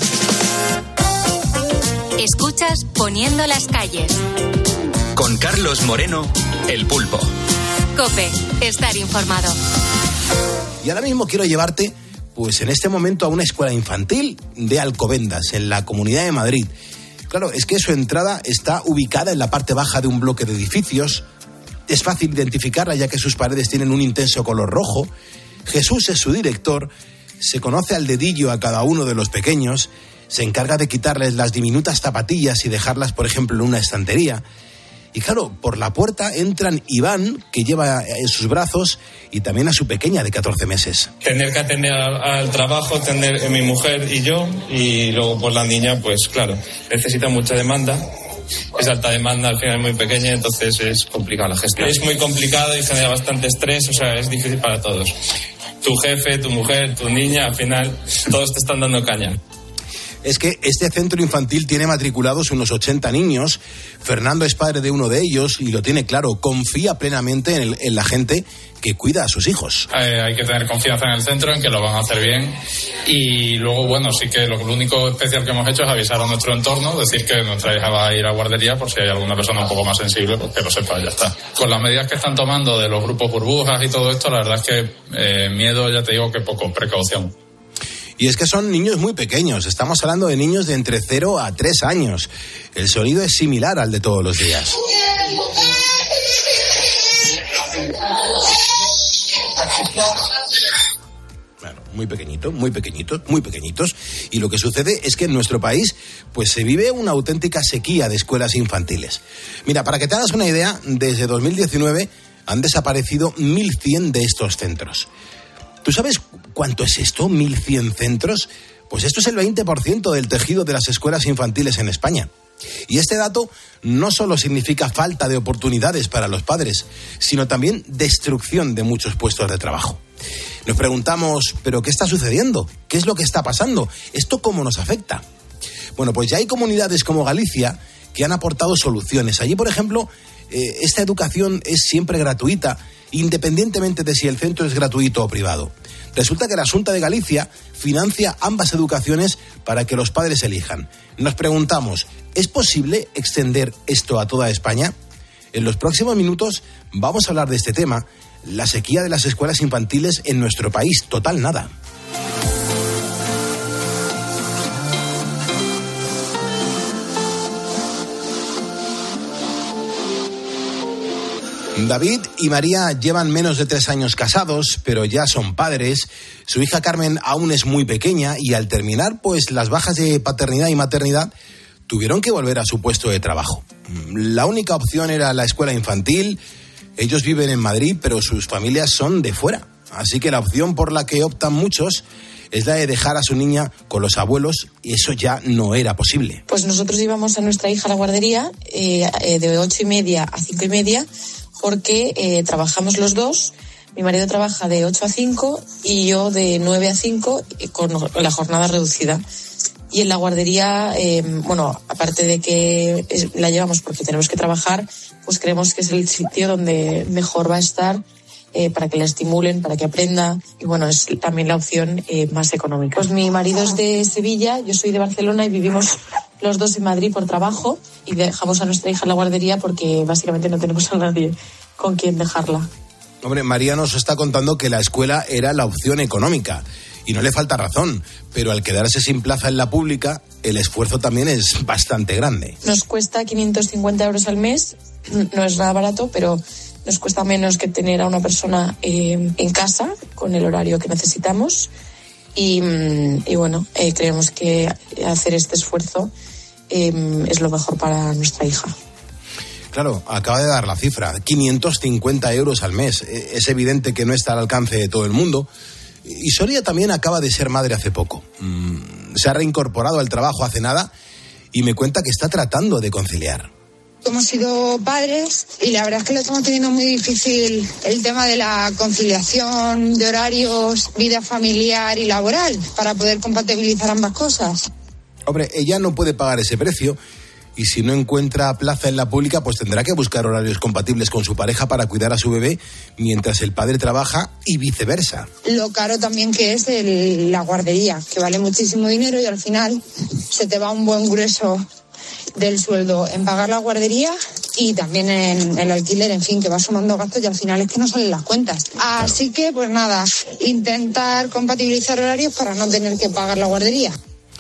Escuchas Poniendo las calles. Con Carlos Moreno, El Pulpo. COPE, estar informado. Y ahora mismo quiero llevarte, pues en este momento, a una escuela infantil de Alcobendas, en la Comunidad de Madrid. Claro, es que su entrada está ubicada en la parte baja de un bloque de edificios. Es fácil identificarla ya que sus paredes tienen un intenso color rojo. Jesús es su director. Se conoce al dedillo a cada uno de los pequeños, se encarga de quitarles las diminutas zapatillas y dejarlas, por ejemplo, en una estantería. Y claro, por la puerta entran Iván, que lleva en sus brazos, y también a su pequeña de catorce meses. Tener que atender al trabajo, tener a mi mujer y yo, y luego por la niña, pues claro, necesita mucha demanda. Es alta demanda, al final es muy pequeña, entonces es complicada la gestión. Es muy complicado y genera bastante estrés, o sea, es difícil para todos. Tu jefe, tu mujer, tu niña, al final todos te están dando caña. Es que este centro infantil tiene matriculados unos ochenta niños. Fernando es padre de uno de ellos y lo tiene claro. Confía plenamente en, el, en la gente que cuida a sus hijos. Eh, hay que tener confianza en el centro, en que lo van a hacer bien. Y luego, bueno, sí que lo, lo único especial que hemos hecho es avisar a nuestro entorno, decir que nuestra hija va a ir a guardería por si hay alguna persona un poco más sensible, pues que lo sepa, ya está. Con las medidas que están tomando de los grupos burbujas y todo esto, la verdad es que eh, miedo, ya te digo que poco, precaución. Y es que son niños muy pequeños, estamos hablando de niños de entre cero a tres años. El sonido es similar al de todos los días. Bueno, muy pequeñito, muy pequeñitos, muy pequeñitos. Y lo que sucede es que en nuestro país pues se vive una auténtica sequía de escuelas infantiles. Mira, para que te hagas una idea, desde dos mil diecinueve han desaparecido mil cien de estos centros. ¿Tú sabes cuánto es esto? ¿mil cien centros? Pues esto es el veinte por ciento del tejido de las escuelas infantiles en España. Y este dato no solo significa falta de oportunidades para los padres, sino también destrucción de muchos puestos de trabajo. Nos preguntamos, ¿pero qué está sucediendo? ¿Qué es lo que está pasando? ¿Esto cómo nos afecta? Bueno, pues ya hay comunidades como Galicia que han aportado soluciones. Allí, por ejemplo, eh, esta educación es siempre gratuita, independientemente de si el centro es gratuito o privado. Resulta que la Xunta de Galicia financia ambas educaciones para que los padres elijan. Nos preguntamos, ¿es posible extender esto a toda España? En los próximos minutos vamos a hablar de este tema, la sequía de las escuelas infantiles en nuestro país, total nada. David y María llevan menos de tres años casados, pero ya son padres. Su hija Carmen aún es muy pequeña y al terminar pues las bajas de paternidad y maternidad tuvieron que volver a su puesto de trabajo. La única opción era la escuela infantil. Ellos viven en Madrid, pero sus familias son de fuera. Así que la opción por la que optan muchos es la de dejar a su niña con los abuelos, y eso ya no era posible. Pues nosotros llevamos a nuestra hija a la guardería eh, de ocho y media a cinco y media, porque eh, trabajamos los dos. Mi marido trabaja de ocho a cinco y yo de nueve a cinco con la jornada reducida. Y en la guardería, eh, bueno, aparte de que la llevamos porque tenemos que trabajar, pues creemos que es el sitio donde mejor va a estar eh, para que la estimulen, para que aprenda. Y bueno, es también la opción eh, más económica. Pues mi marido es de Sevilla, yo soy de Barcelona y vivimos los dos en Madrid por trabajo y dejamos a nuestra hija en la guardería porque básicamente no tenemos a nadie con quien dejarla. Hombre, María nos está contando que la escuela era la opción económica y no le falta razón, pero al quedarse sin plaza en la pública, el esfuerzo también es bastante grande. Nos cuesta quinientos cincuenta euros al mes, no es nada barato, pero nos cuesta menos que tener a una persona eh, en casa con el horario que necesitamos. Y, y bueno, eh, creemos que hacer este esfuerzo eh, es lo mejor para nuestra hija. Claro, acaba de dar la cifra, quinientos cincuenta euros al mes. Es evidente que no está al alcance de todo el mundo. Y Soria también acaba de ser madre hace poco. Se ha reincorporado al trabajo hace nada y me cuenta que está tratando de conciliar. Hemos sido padres y la verdad es que lo estamos teniendo muy difícil el tema de la conciliación de horarios, vida familiar y laboral, para poder compatibilizar ambas cosas. Hombre, ella no puede pagar ese precio y si no encuentra plaza en la pública, pues tendrá que buscar horarios compatibles con su pareja para cuidar a su bebé mientras el padre trabaja y viceversa. Lo caro también que es el, la guardería, que vale muchísimo dinero y al final se te va un buen grueso del sueldo en pagar la guardería y también en el alquiler, en fin, que va sumando gastos y al final es que no salen las cuentas. Así que, pues nada, intentar compatibilizar horarios para no tener que pagar la guardería.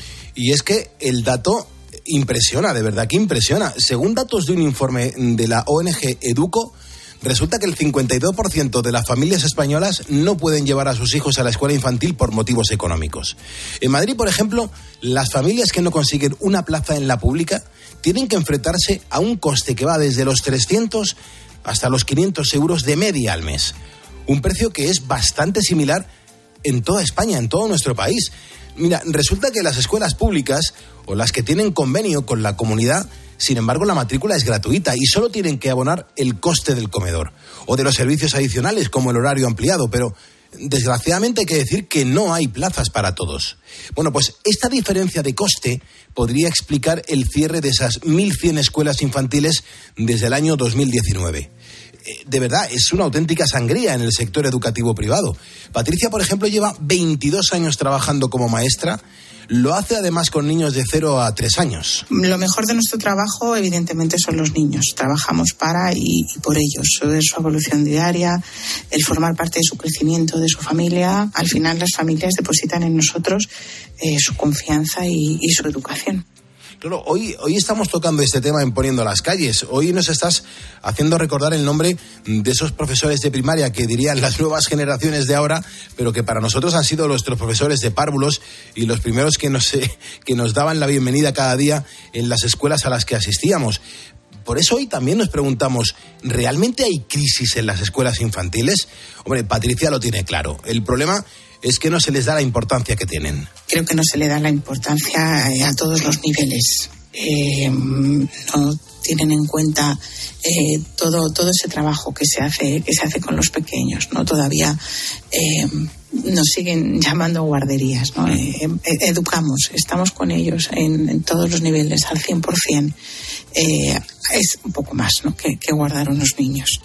Y es que el dato impresiona, de verdad que impresiona. Según datos de un informe de la O N G Educo, resulta que el cincuenta y dos por ciento de las familias españolas no pueden llevar a sus hijos a la escuela infantil por motivos económicos. En Madrid, por ejemplo, las familias que no consiguen una plaza en la pública tienen que enfrentarse a un coste que va desde los trescientos hasta los quinientos euros de media al mes. Un precio que es bastante similar en toda España, en todo nuestro país. Mira, resulta que las escuelas públicas o las que tienen convenio con la comunidad, sin embargo, la matrícula es gratuita y solo tienen que abonar el coste del comedor o de los servicios adicionales como el horario ampliado, pero desgraciadamente hay que decir que no hay plazas para todos. Bueno, pues esta diferencia de coste podría explicar el cierre de esas mil cien escuelas infantiles desde el año dos mil diecinueve. De verdad, es una auténtica sangría en el sector educativo privado. Patricia, por ejemplo, lleva veintidós años trabajando como maestra. Lo hace además con niños de cero a tres años. Lo mejor de nuestro trabajo, evidentemente, son los niños. Trabajamos para y, y por ellos. Es su evolución diaria, el formar parte de su crecimiento, de su familia. Al final, las familias depositan en nosotros eh, su confianza y, y su educación. Claro, hoy, hoy estamos tocando este tema en Poniendo las Calles. Hoy nos estás haciendo recordar el nombre de esos profesores de primaria que dirían las nuevas generaciones de ahora, pero que para nosotros han sido nuestros profesores de párvulos y los primeros que nos, eh, que nos daban la bienvenida cada día en las escuelas a las que asistíamos. Por eso hoy también nos preguntamos, ¿realmente hay crisis en las escuelas infantiles? Hombre, Patricia lo tiene claro. El problema es que no se les da la importancia que tienen. Creo que no se le da la importancia a todos los niveles. Eh, no tienen en cuenta eh, todo todo ese trabajo que se hace que se hace con los pequeños, no todavía eh, nos siguen llamando guarderías, ¿no? Eh, educamos, estamos con ellos en, en todos los niveles al cien por ciento. Eh, es un poco más, ¿no? que, que guardar unos niños.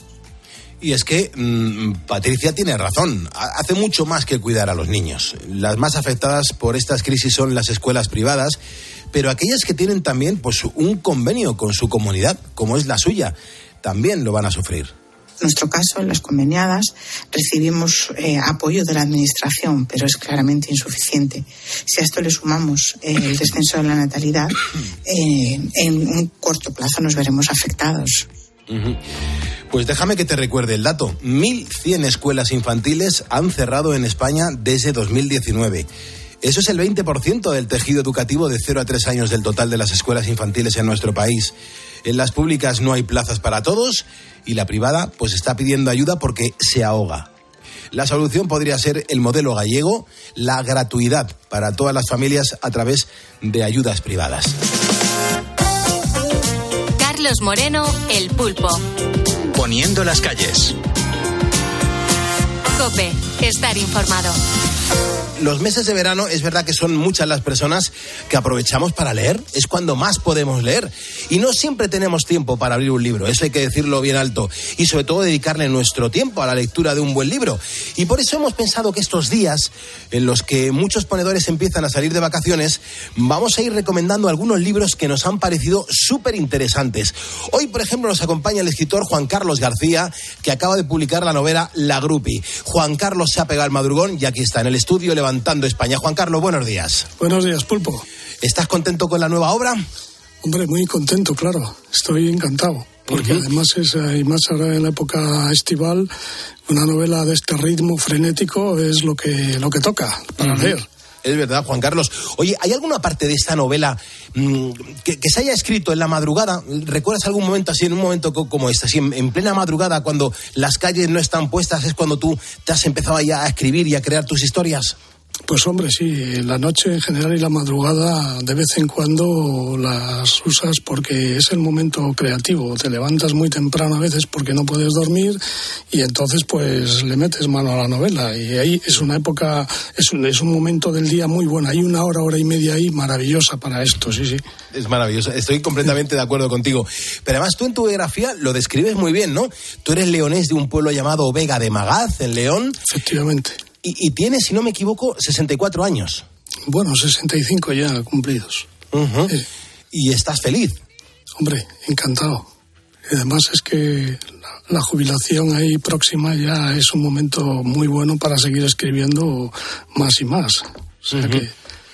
Y es que mmm, Patricia tiene razón, hace mucho más que cuidar a los niños. Las más afectadas por estas crisis son las escuelas privadas, pero aquellas que tienen también pues, un convenio con su comunidad, como es la suya, también lo van a sufrir. En nuestro caso, en las conveniadas, recibimos eh, apoyo de la Administración, pero es claramente insuficiente. Si a esto le sumamos eh, el descenso de la natalidad, eh, en un corto plazo nos veremos afectados. Uh-huh. Pues déjame que te recuerde el dato. mil cien escuelas infantiles han cerrado en España desde dos mil diecinueve. Eso es el veinte por ciento del tejido educativo de cero a tres años del total de las escuelas infantiles en nuestro país. En las públicas no hay plazas para todos y la privada pues está pidiendo ayuda porque se ahoga. La solución podría ser el modelo gallego, la gratuidad para todas las familias a través de ayudas privadas. Carlos Moreno, El Pulpo. Poniendo las calles. COPE, estar informado. Los meses de verano es verdad que son muchas las personas que aprovechamos para leer, es cuando más podemos leer y no siempre tenemos tiempo para abrir un libro, eso hay que decirlo bien alto y sobre todo dedicarle nuestro tiempo a la lectura de un buen libro y por eso hemos pensado que estos días en los que muchos ponedores empiezan a salir de vacaciones vamos a ir recomendando algunos libros que nos han parecido súper interesantes. Hoy por ejemplo nos acompaña el escritor Juan Carlos García que acaba de publicar la novela La Grupi. Juan Carlos se ha pegado al madrugón y aquí está en el estudio Levantando España. Juan Carlos, buenos días. Buenos días, Pulpo. ¿Estás contento con la nueva obra? Hombre, muy contento, claro. Estoy encantado. Porque uh-huh. además es, y más ahora en la época estival, una novela de este ritmo frenético es lo que, lo que toca para uh-huh. leer. Es verdad, Juan Carlos. Oye, ¿hay alguna parte de esta novela mmm, que, que se haya escrito en la madrugada? ¿Recuerdas algún momento así, en un momento como este, así en, en plena madrugada, cuando las calles no están puestas, es cuando tú te has empezado ya a escribir y a crear tus historias? Pues hombre, sí, la noche en general y la madrugada de vez en cuando las usas porque es el momento creativo. Te levantas muy temprano a veces porque no puedes dormir y entonces pues le metes mano a la novela. Y ahí es una época, es un, es un momento del día muy bueno. Hay una hora, hora y media ahí maravillosa para esto, sí, sí. Es maravilloso, estoy completamente de acuerdo contigo. Pero además tú en tu biografía lo describes muy bien, ¿no? Tú eres leonés de un pueblo llamado Vega de Magaz, en León. Efectivamente. Y, y tienes, si no me equivoco, sesenta y cuatro años. Bueno, sesenta y cinco ya cumplidos. Uh-huh. Eh. ¿Y estás feliz? Hombre, encantado. Y además es que la, la jubilación ahí próxima ya es un momento muy bueno para seguir escribiendo más y más. O sea uh-huh. que...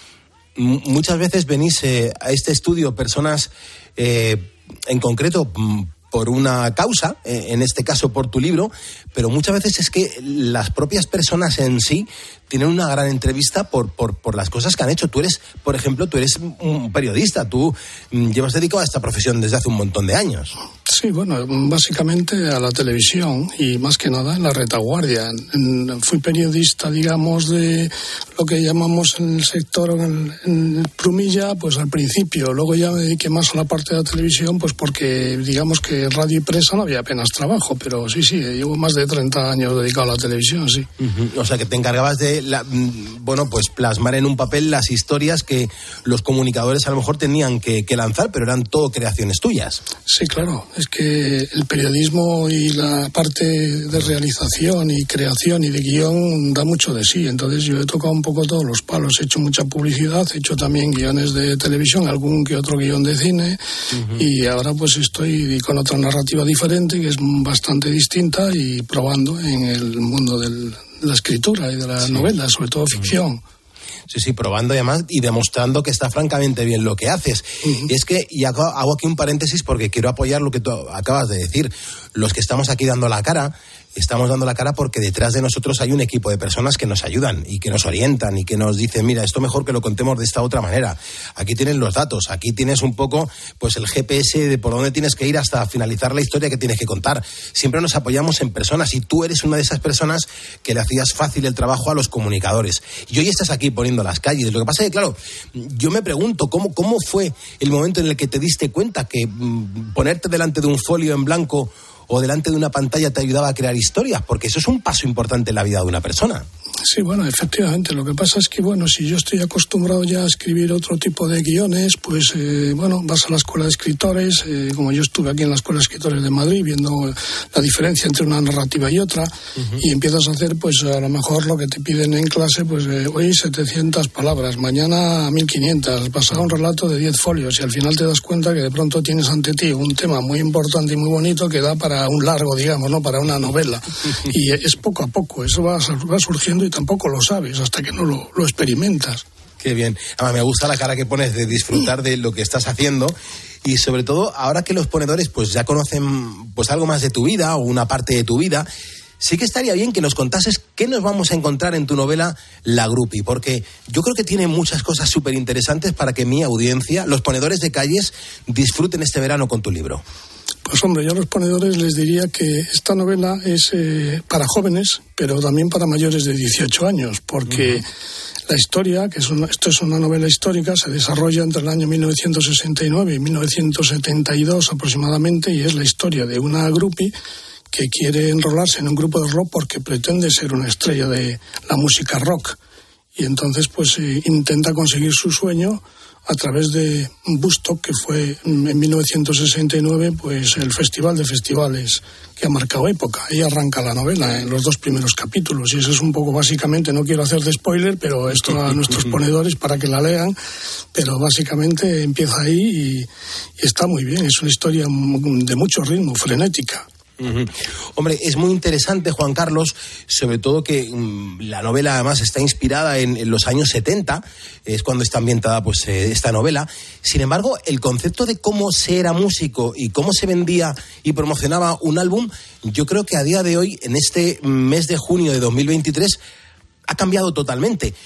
M- muchas veces venís eh, a este estudio personas, eh, en concreto... M- por una causa, en este caso por tu libro, pero muchas veces es que las propias personas en sí tienen una gran entrevista por, por, por las cosas que han hecho. Tú eres, por ejemplo, tú eres un periodista, tú llevas dedicado a esta profesión desde hace un montón de años. Sí, bueno, básicamente a la televisión y más que nada en la retaguardia. Fui periodista, digamos, de lo que llamamos en el sector, en el, en el plumilla, pues al principio. Luego ya me dediqué más a la parte de la televisión, pues porque digamos que radio y prensa no había apenas trabajo, pero sí, sí, llevo más de treinta años dedicado a la televisión, sí. Uh-huh. O sea, que te encargabas de, la, bueno, pues plasmar en un papel las historias que los comunicadores a lo mejor tenían que, que lanzar, pero eran todo creaciones tuyas. Sí, claro. Es que el periodismo y la parte de realización y creación y de guión da mucho de sí. Entonces yo he tocado un poco todos los palos. He hecho mucha publicidad, he hecho también guiones de televisión, algún que otro guión de cine. Uh-huh. Y ahora pues estoy con otra narrativa diferente que es bastante distinta y probando en el mundo de la escritura y de la sí. novela, sobre todo ficción. Uh-huh. Sí, sí, probando y además y demostrando que está francamente bien lo que haces. Uh-huh. Y es que, y hago, hago aquí un paréntesis porque quiero apoyar lo que tú acabas de decir. Los que estamos aquí dando la cara, estamos dando la cara porque detrás de nosotros hay un equipo de personas que nos ayudan y que nos orientan y que nos dicen, mira, esto mejor que lo contemos de esta otra manera. Aquí tienes los datos, aquí tienes un poco pues el G P S de por dónde tienes que ir hasta finalizar la historia que tienes que contar. Siempre nos apoyamos en personas y tú eres una de esas personas que le hacías fácil el trabajo a los comunicadores. Y hoy estás aquí poniendo las calles. Lo que pasa es que, claro, yo me pregunto, ¿cómo, cómo fue el momento en el que te diste cuenta que mmm, ponerte delante de un folio en blanco o delante de una pantalla te ayudaba a crear historias? Porque eso es un paso importante en la vida de una persona. Sí, bueno, efectivamente. Lo que pasa es que, bueno, si yo estoy acostumbrado ya a escribir otro tipo de guiones, pues, eh, bueno, vas a la escuela de escritores, eh, como yo estuve aquí en la escuela de escritores de Madrid, viendo la diferencia entre una narrativa y otra, uh-huh. y empiezas a hacer, pues, a lo mejor lo que te piden en clase, pues, eh, hoy setecientas palabras, mañana mil quinientas, pasado un relato de diez folios, y al final te das cuenta que de pronto tienes ante ti un tema muy importante y muy bonito que da para un largo, digamos, ¿no? Para una novela. Y es poco a poco, eso va, va surgiendo y tampoco lo sabes hasta que no lo, lo experimentas. Qué bien. Además, me gusta la cara que pones de disfrutar de lo que estás haciendo y sobre todo ahora que los ponedores pues ya conocen pues algo más de tu vida o una parte de tu vida, sí que estaría bien que nos contases qué nos vamos a encontrar en tu novela La Grupi, porque yo creo que tiene muchas cosas súper interesantes para que mi audiencia, los ponedores de calles, disfruten este verano con tu libro. Pues hombre, yo a los ponedores les diría que esta novela es eh, para jóvenes, pero también para mayores de dieciocho años, porque uh-huh. la historia, que es una, esto es una novela histórica, se desarrolla entre el año mil novecientos sesenta y nueve y mil novecientos setenta y dos aproximadamente, y es la historia de una groupie que quiere enrolarse en un grupo de rock porque pretende ser una estrella de la música rock. Y entonces pues eh, intenta conseguir su sueño a través de Woodstock, que fue en mil novecientos sesenta y nueve pues el festival de festivales que ha marcado época. Ahí arranca la novela en los dos primeros capítulos y eso es un poco básicamente, no quiero hacer de spoiler, pero esto a nuestros ponedores para que la lean, pero básicamente empieza ahí y, y está muy bien. Es una historia de mucho ritmo, frenética. Uh-huh. Hombre, es muy interesante, Juan Carlos, sobre todo que um, la novela además está inspirada en, en los años setenta, es cuando está ambientada pues eh, esta novela. Sin embargo, el concepto de cómo se era músico y cómo se vendía y promocionaba un álbum, yo creo que a día de hoy, en este mes de junio de dos mil veintitrés, ha cambiado totalmente.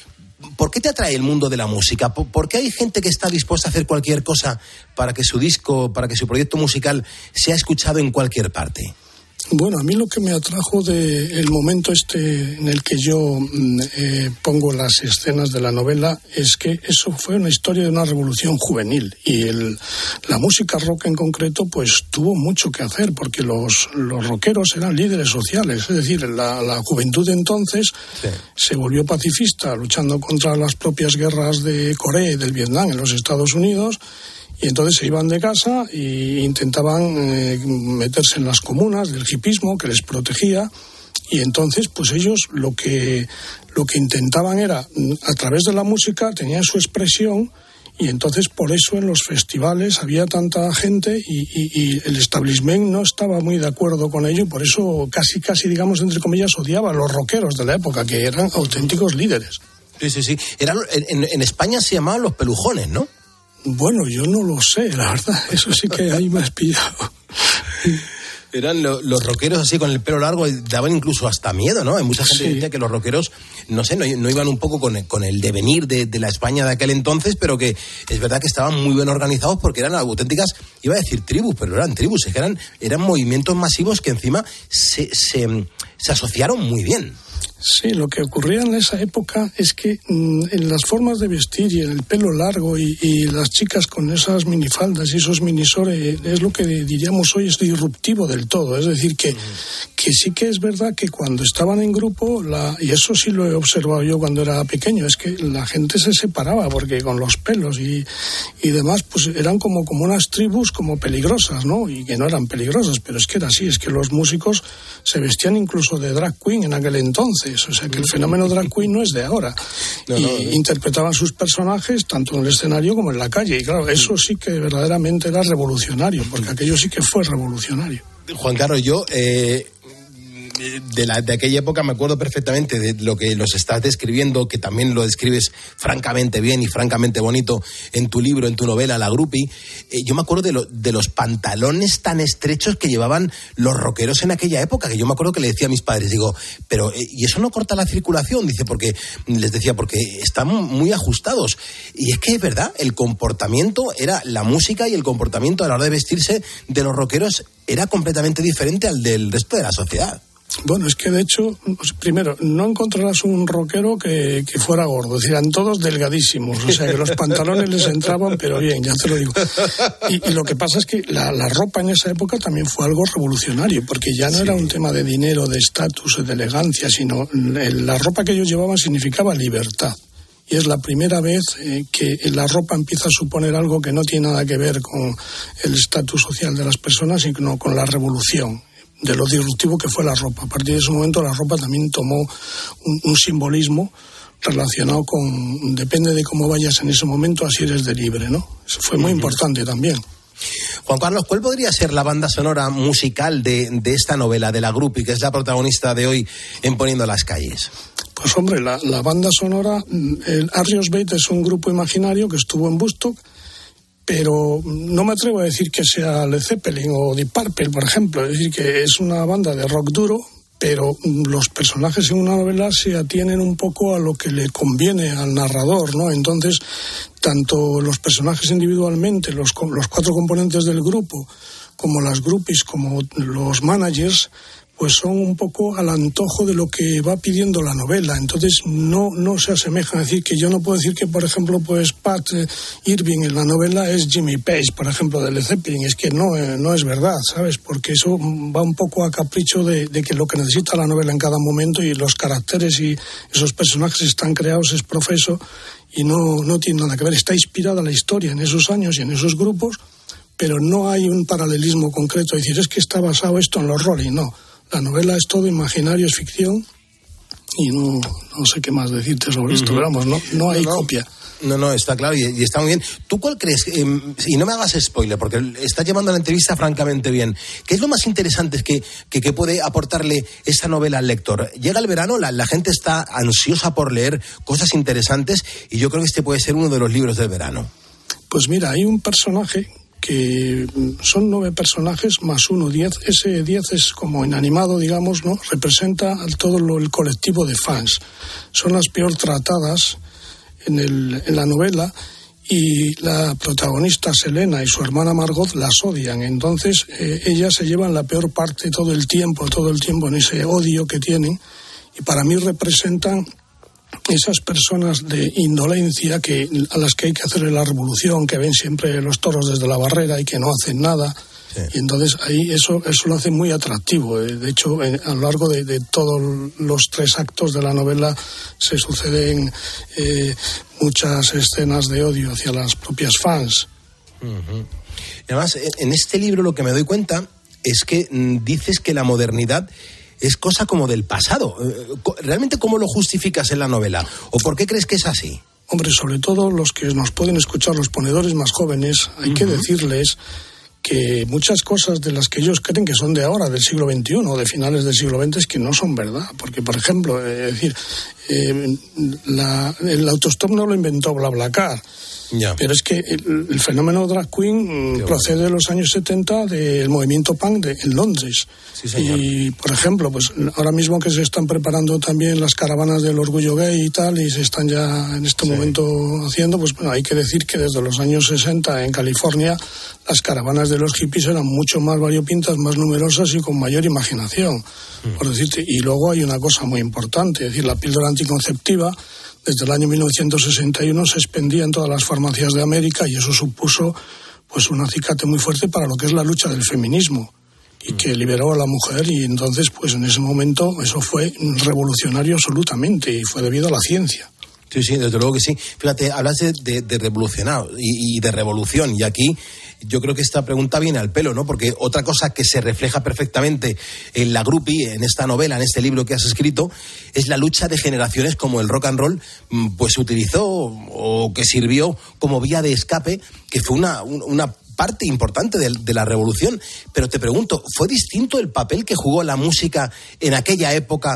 ¿por qué te atrae el mundo de la música? ¿Por qué hay gente que está dispuesta a hacer cualquier cosa para que su disco, para que su proyecto musical sea escuchado en cualquier parte? Bueno, a mí lo que me atrajo del momento este en el que yo eh, pongo las escenas de la novela es que eso fue una historia de una revolución juvenil y el, la música rock en concreto pues tuvo mucho que hacer porque los, los rockeros eran líderes sociales, es decir, la, la juventud de entonces sí. se volvió pacifista luchando contra las propias guerras de Corea y del Vietnam en los Estados Unidos. Y entonces se iban de casa e intentaban eh, meterse en las comunas del hipismo que les protegía. Y entonces, pues ellos lo que, lo que intentaban era, a través de la música, tenían su expresión. Y entonces, por eso en los festivales había tanta gente y, y, y el establishment no estaba muy de acuerdo con ello. Y por eso casi, casi, digamos, entre comillas, odiaba a los rockeros de la época, que eran auténticos líderes. Sí, sí, sí. Eran, en, en España se llamaban los pelujones, ¿no? Bueno, yo no lo sé, la verdad. Eso sí que ahí me has pillado. Eran lo, los rockeros así con el pelo largo, daban incluso hasta miedo, ¿no? Hay mucha gente sí. que decía que los rockeros, no sé, no, no iban un poco con el, con el devenir de, de la España de aquel entonces, pero que es verdad que estaban muy bien organizados porque eran auténticas, iba a decir tribus, pero no eran tribus, es que eran, eran movimientos masivos que encima se, se, se asociaron muy bien. Sí, lo que ocurría en esa época es que mmm, en las formas de vestir y en el pelo largo y, y las chicas con esas minifaldas y esos minisores es lo que diríamos hoy es disruptivo del todo. Es decir, que, que sí que es verdad que cuando estaban en grupo, la, y eso sí lo he observado yo cuando era pequeño, es que la gente se separaba porque con los pelos y, y demás, pues eran como, como unas tribus como peligrosas, ¿no? Y que no eran peligrosas, pero es que era así, es que los músicos se vestían incluso de drag queen en aquel entonces. O sea que el fenómeno drag queen no es de ahora. No, y no, no. interpretaban sus personajes tanto en el escenario como en la calle. Y claro, eso sí que verdaderamente era revolucionario, porque aquello sí que fue revolucionario. Juan Carlos, yo... Eh... De, la, de aquella época me acuerdo perfectamente de lo que los estás describiendo, que también lo describes francamente bien y francamente bonito en tu libro, en tu novela, La Groupie. Eh, yo me acuerdo de, lo, de los pantalones tan estrechos que llevaban los rockeros en aquella época, que yo me acuerdo que le decía a mis padres, digo, pero eh, ¿y eso no corta la circulación? Dice, porque les decía, porque están muy ajustados. Y es que es verdad, el comportamiento era la música y el comportamiento a la hora de vestirse de los rockeros era completamente diferente al del resto de la sociedad. Bueno, es que de hecho, primero, no encontrarás un rockero que, que fuera gordo, es decir, eran todos delgadísimos, o sea que los pantalones les entraban, pero bien, ya te lo digo. Y, y lo que pasa es que la, la ropa en esa época también fue algo revolucionario, porque ya no sí. era un tema de dinero, de estatus, de elegancia, sino la ropa que ellos llevaban significaba libertad. Y es la primera vez eh, que la ropa empieza a suponer algo que no tiene nada que ver con el estatus social de las personas, sino con la revolución, de lo disruptivo que fue la ropa. A partir de ese momento la ropa también tomó un, un simbolismo relacionado con, depende de cómo vayas en ese momento, así eres de libre, ¿no? Eso fue muy uh-huh. importante también. Juan Carlos, ¿cuál podría ser la banda sonora musical de, de esta novela, de La Groupie, que es la protagonista de hoy en Poniendo las Calles? Pues hombre, la, la banda sonora, el Arrios Bate es un grupo imaginario que estuvo en Woodstock, pero no me atrevo a decir que sea Led Zeppelin o Deep Purple, por ejemplo. Es decir, que es una banda de rock duro, pero los personajes en una novela se atienen un poco a lo que le conviene al narrador, ¿no? Entonces, tanto los personajes individualmente, los, los cuatro componentes del grupo, como las groupies, como los managers, pues son un poco al antojo de lo que va pidiendo la novela. Entonces no, no se asemejan. Es decir, que yo no puedo decir que, por ejemplo, pues Pat eh, Irving en la novela es Jimmy Page, por ejemplo, de Led Zeppelin. Es que no, eh, no es verdad, ¿sabes? Porque eso va un poco a capricho de, de que lo que necesita la novela en cada momento y los caracteres y esos personajes están creados es profeso y no, no tiene nada que ver. Está inspirada la historia en esos años y en esos grupos, pero no hay un paralelismo concreto. Es decir, es que está basado esto en los Rolling, no. La novela es todo imaginario, es ficción, y no, no sé qué más decirte sobre esto, uh-huh. pero vamos, no, no hay no, no. copia. No, no, está claro y, y está muy bien. ¿Tú cuál crees? Eh, y no me hagas spoiler, porque estás llevando la entrevista francamente bien. ¿Qué es lo más interesante que, que, que puede aportarle esta novela al lector? Llega el verano, la, la gente está ansiosa por leer cosas interesantes, y yo creo que este puede ser uno de los libros del verano. Pues mira, hay un personaje que son nueve personajes más uno, diez. Ese diez es como inanimado, digamos, ¿no? Representa a todo lo, el colectivo de fans. Son las peor tratadas en, el, en la novela, y la protagonista Selena y su hermana Margot las odian. Entonces eh, ellas se llevan la peor parte todo el tiempo, todo el tiempo en ese odio que tienen, y para mí representan esas personas de indolencia que, a las que hay que hacerle la revolución, que ven siempre los toros desde la barrera y que no hacen nada. Sí. Y entonces ahí eso eso lo hace muy atractivo. De hecho, a lo largo de, de todos los tres actos de la novela se suceden eh, muchas escenas de odio hacia las propias fans. Uh-huh. Además, en este libro lo que me doy cuenta es que dices que la modernidad es cosa como del pasado. ¿Realmente cómo lo justificas en la novela? ¿O por qué crees que es así? Hombre, sobre todo los que nos pueden escuchar, los ponedores más jóvenes, hay uh-huh. que decirles que muchas cosas de las que ellos creen que son de ahora, del siglo veintiuno o de finales del siglo veinte, es que no son verdad. Porque, por ejemplo, eh, es decir, eh, la, el autostop no lo inventó BlaBlaCar. Ya. Pero es que el, el fenómeno drag queen Qué procede bueno. de los años setenta del movimiento punk de, en Londres. Sí, señor. Y, por ejemplo, pues ahora mismo que se están preparando también las caravanas del orgullo gay y tal, y se están ya en este sí. momento haciendo, pues bueno, hay que decir que desde los años sesenta en California las caravanas de los hippies eran mucho más variopintas, más numerosas y con mayor imaginación, mm. por decirte. Y luego hay una cosa muy importante, es decir, la píldora anticonceptiva desde el año mil novecientos sesenta y uno se expendía en todas las farmacias de América, y eso supuso pues un acicate muy fuerte para lo que es la lucha del feminismo, y mm. que liberó a la mujer. Y entonces pues en ese momento eso fue revolucionario absolutamente, y fue debido a la ciencia. Sí, sí, desde luego que sí. Fíjate, hablas de, de, de revolucionar y, y de revolución, y aquí yo creo que esta pregunta viene al pelo, ¿no? Porque otra cosa que se refleja perfectamente en la groupie, en esta novela, en este libro que has escrito, es la lucha de generaciones, como el rock and roll pues utilizó o que sirvió como vía de escape, que fue una, una parte importante de, de la revolución. Pero te pregunto, ¿fue distinto el papel que jugó la música en aquella época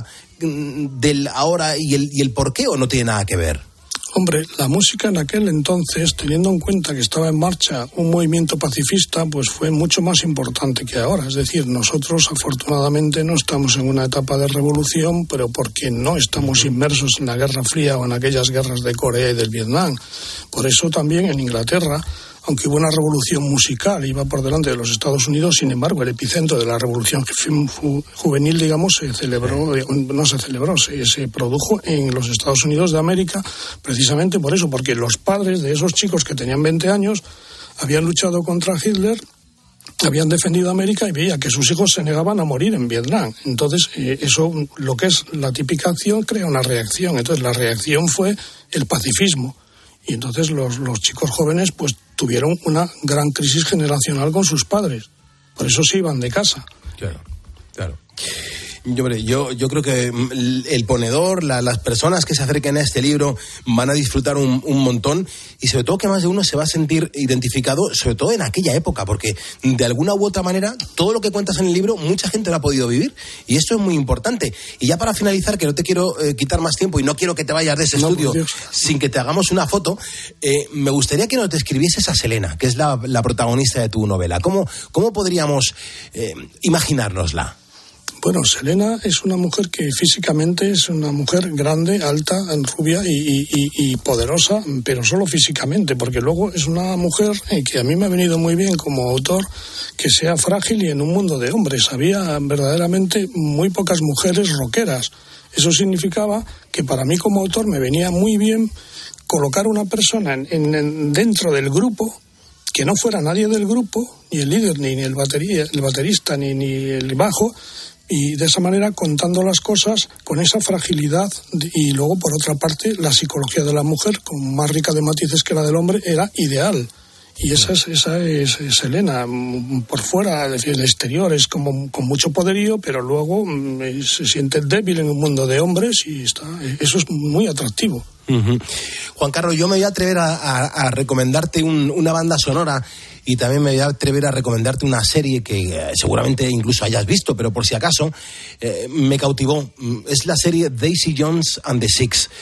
del ahora y el, y el por qué, o no tiene nada que ver? Hombre, la música en aquel entonces, teniendo en cuenta que estaba en marcha un movimiento pacifista, pues fue mucho más importante que ahora. Es decir, nosotros afortunadamente no estamos en una etapa de revolución, pero porque no estamos inmersos en la Guerra Fría o en aquellas guerras de Corea y del Vietnam. Por eso también en Inglaterra, aunque hubo una revolución musical, iba por delante de los Estados Unidos, sin embargo, el epicentro de la revolución juvenil, digamos, se celebró, no se celebró, se, se produjo en los Estados Unidos de América, precisamente por eso, porque los padres de esos chicos que tenían veinte años habían luchado contra Hitler, habían defendido América, y veía que sus hijos se negaban a morir en Vietnam. Entonces, eh, eso, lo que es la típica acción, crea una reacción. Entonces, la reacción fue el pacifismo. Y entonces los, los chicos jóvenes pues tuvieron una gran crisis generacional con sus padres. Por eso se iban de casa. Claro, claro. Yo, hombre, yo, yo creo que el ponedor, la, las personas que se acerquen a este libro van a disfrutar un, un montón, y sobre todo que más de uno se va a sentir identificado, sobre todo en aquella época, porque de alguna u otra manera todo lo que cuentas en el libro mucha gente lo ha podido vivir, y esto es muy importante. Y ya para finalizar, que no te quiero eh, quitar más tiempo y no quiero que te vayas de ese no, estudio sin que te hagamos una foto, eh, me gustaría que nos describieses a Selena, que es la, la protagonista de tu novela. ¿Cómo, cómo podríamos eh, imaginárnosla? Bueno, Selena es una mujer que físicamente es una mujer grande, alta, rubia y, y, y poderosa, pero solo físicamente, porque luego es una mujer que a mí me ha venido muy bien como autor, que sea frágil y en un mundo de hombres. Había verdaderamente muy pocas mujeres rockeras. Eso significaba que para mí como autor me venía muy bien colocar una persona en, en, dentro del grupo, que no fuera nadie del grupo, ni el líder, ni el, batería, el baterista, ni, ni el bajo, y de esa manera contando las cosas con esa fragilidad. Y luego, por otra parte, la psicología de la mujer, con más rica de matices que la del hombre, era ideal. Y esa es, esa es, es Selena. Por fuera, el exterior es como con mucho poderío, pero luego se siente débil en un mundo de hombres, y está, eso es muy atractivo. Uh-huh. Juan Carlos, yo me voy a atrever a, a, a recomendarte un, una banda sonora, y también me voy a atrever a recomendarte una serie que eh, seguramente incluso hayas visto, pero por si acaso eh, me cautivó. Es la serie Daisy Jones and the Six.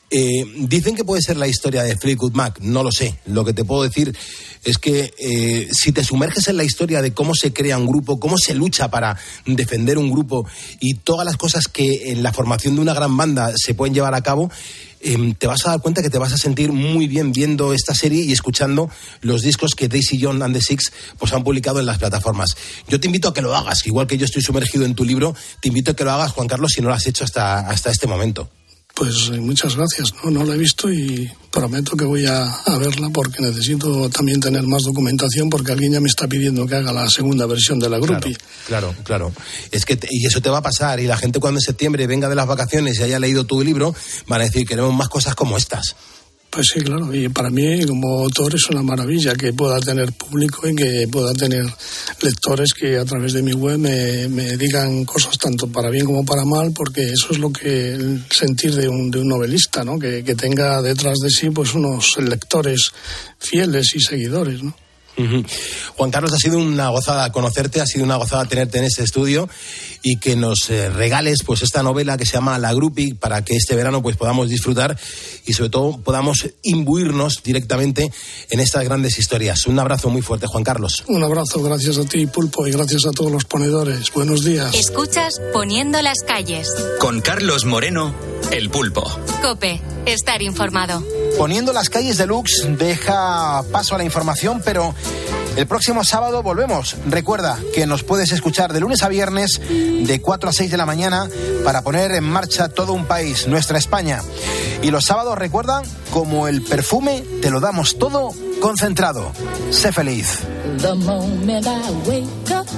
Eh, dicen que puede ser la historia de Fleetwood Mac, no lo sé. Lo que te puedo decir es que eh, si te sumerges en la historia de cómo se crea un grupo, cómo se lucha para defender un grupo y todas las cosas que en la formación de una gran banda se pueden llevar a cabo, eh, te vas a dar cuenta que te vas a sentir muy bien viendo esta serie y escuchando los discos que Daisy Young and the Six pues han publicado en las plataformas. Yo te invito a que lo hagas, igual que yo estoy sumergido en tu libro, te invito a que lo hagas, Juan Carlos, si no lo has hecho hasta, hasta este momento. Pues eh, muchas gracias, no, no la he visto y prometo que voy a, a verla porque necesito también tener más documentación porque alguien ya me está pidiendo que haga la segunda versión de la Groupie. Claro, claro, claro. Es que te, y eso te va a pasar y la gente cuando en septiembre venga de las vacaciones y haya leído tu libro van a decir queremos más cosas como estas. Pues sí, claro, y para mí como autor es una maravilla que pueda tener público y que pueda tener lectores que a través de mi web me, me digan cosas tanto para bien como para mal, porque eso es lo que el sentir de un, de un novelista, ¿no? Que, que tenga detrás de sí pues unos lectores fieles y seguidores, ¿no? Uh-huh. Juan Carlos, ha sido una gozada conocerte, ha sido una gozada tenerte en este estudio y que nos eh, regales pues esta novela que se llama La Groupie para que este verano pues podamos disfrutar y sobre todo podamos imbuirnos directamente en estas grandes historias. Un abrazo muy fuerte, Juan Carlos. Un abrazo, gracias a ti, Pulpo, y gracias a todos los ponedores. Buenos días. Escuchas Poniendo las calles. Con Carlos Moreno, El Pulpo. COPE, estar informado. Poniendo las calles deluxe deja paso a la información, pero el próximo sábado volvemos. Recuerda que nos puedes escuchar de lunes a viernes de cuatro a seis de la mañana para poner en marcha todo un país, nuestra España. Y los sábados, recuerda, como el perfume, te lo damos todo concentrado. Sé feliz. The moment I wake up,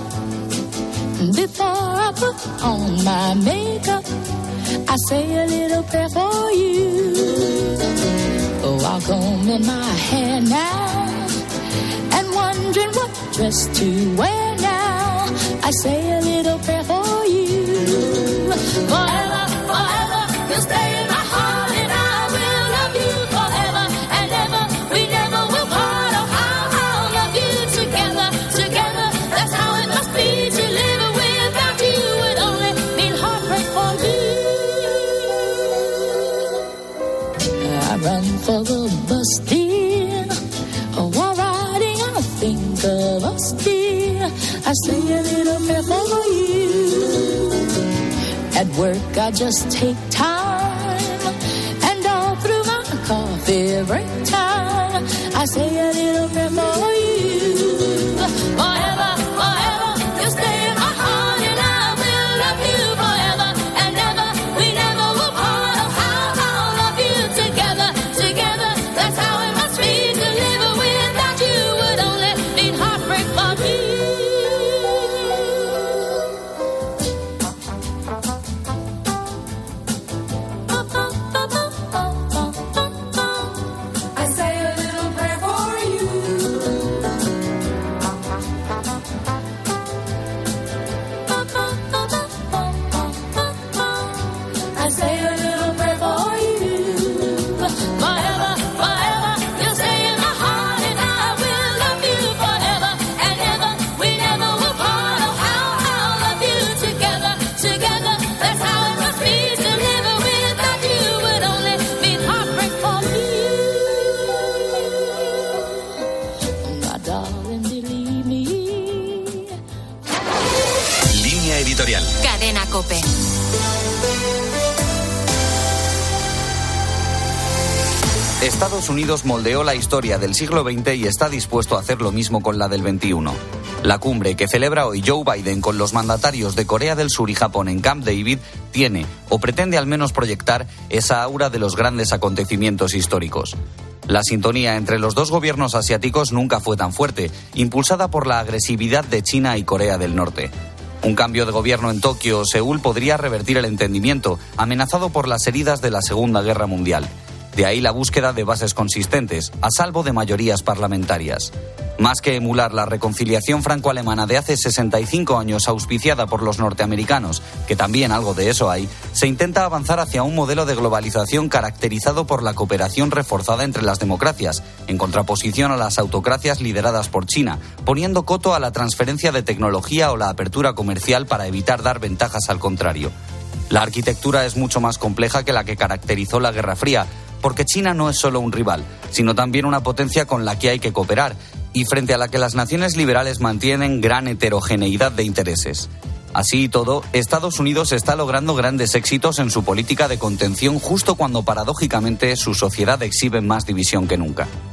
before I put on my makeup, I say a little prayer for you. Oh, I'll comb in my hair now, and wondering what dress to wear now. I say a little prayer for you. Forever, forever, you'll stay in my heart, and I will love you forever and ever. We never will part. Oh, how I'll love you together, together. That's how it must be to live without you. Would only mean heartbreak for me. I run for the bus, dear. Oh, while riding, I think of us, dear. I say a little prayer for you. At work, I just take time, and all through my coffee break time, I say a little prayer for you. Forever, forever, you'll stay in my heart, and I will love you forever and ever. We never will part. Oh, how I'll love you together, together. That's how it must be to live without you. Would only mean heartbreak for me. I say a little prayer for you. I say a little prayer for you. Forever, forever, you'll stay in my heart, and I will love you forever and ever. We never will part. Oh, how I'll love you together, together. That's how it must be to live without you. Would only mean heartbreak for me. My darling, believe me. Línea editorial. Cadena COPE. Estados Unidos moldeó la historia del siglo veinte y está dispuesto a hacer lo mismo con la del veintiuno. La cumbre que celebra hoy Joe Biden con los mandatarios de Corea del Sur y Japón en Camp David tiene, o pretende al menos proyectar, esa aura de los grandes acontecimientos históricos. La sintonía entre los dos gobiernos asiáticos nunca fue tan fuerte, impulsada por la agresividad de China y Corea del Norte. Un cambio de gobierno en Tokio o Seúl podría revertir el entendimiento, amenazado por las heridas de la Segunda Guerra Mundial. De ahí la búsqueda de bases consistentes, a salvo de mayorías parlamentarias. Más que emular la reconciliación franco-alemana de hace sesenta y cinco años auspiciada por los norteamericanos, que también algo de eso hay, se intenta avanzar hacia un modelo de globalización caracterizado por la cooperación reforzada entre las democracias, en contraposición a las autocracias lideradas por China, poniendo coto a la transferencia de tecnología o la apertura comercial para evitar dar ventajas al contrario. La arquitectura es mucho más compleja que la que caracterizó la Guerra Fría, porque China no es solo un rival, sino también una potencia con la que hay que cooperar, y frente a la que las naciones liberales mantienen gran heterogeneidad de intereses. Así y todo, Estados Unidos está logrando grandes éxitos en su política de contención justo cuando paradójicamente su sociedad exhibe más división que nunca.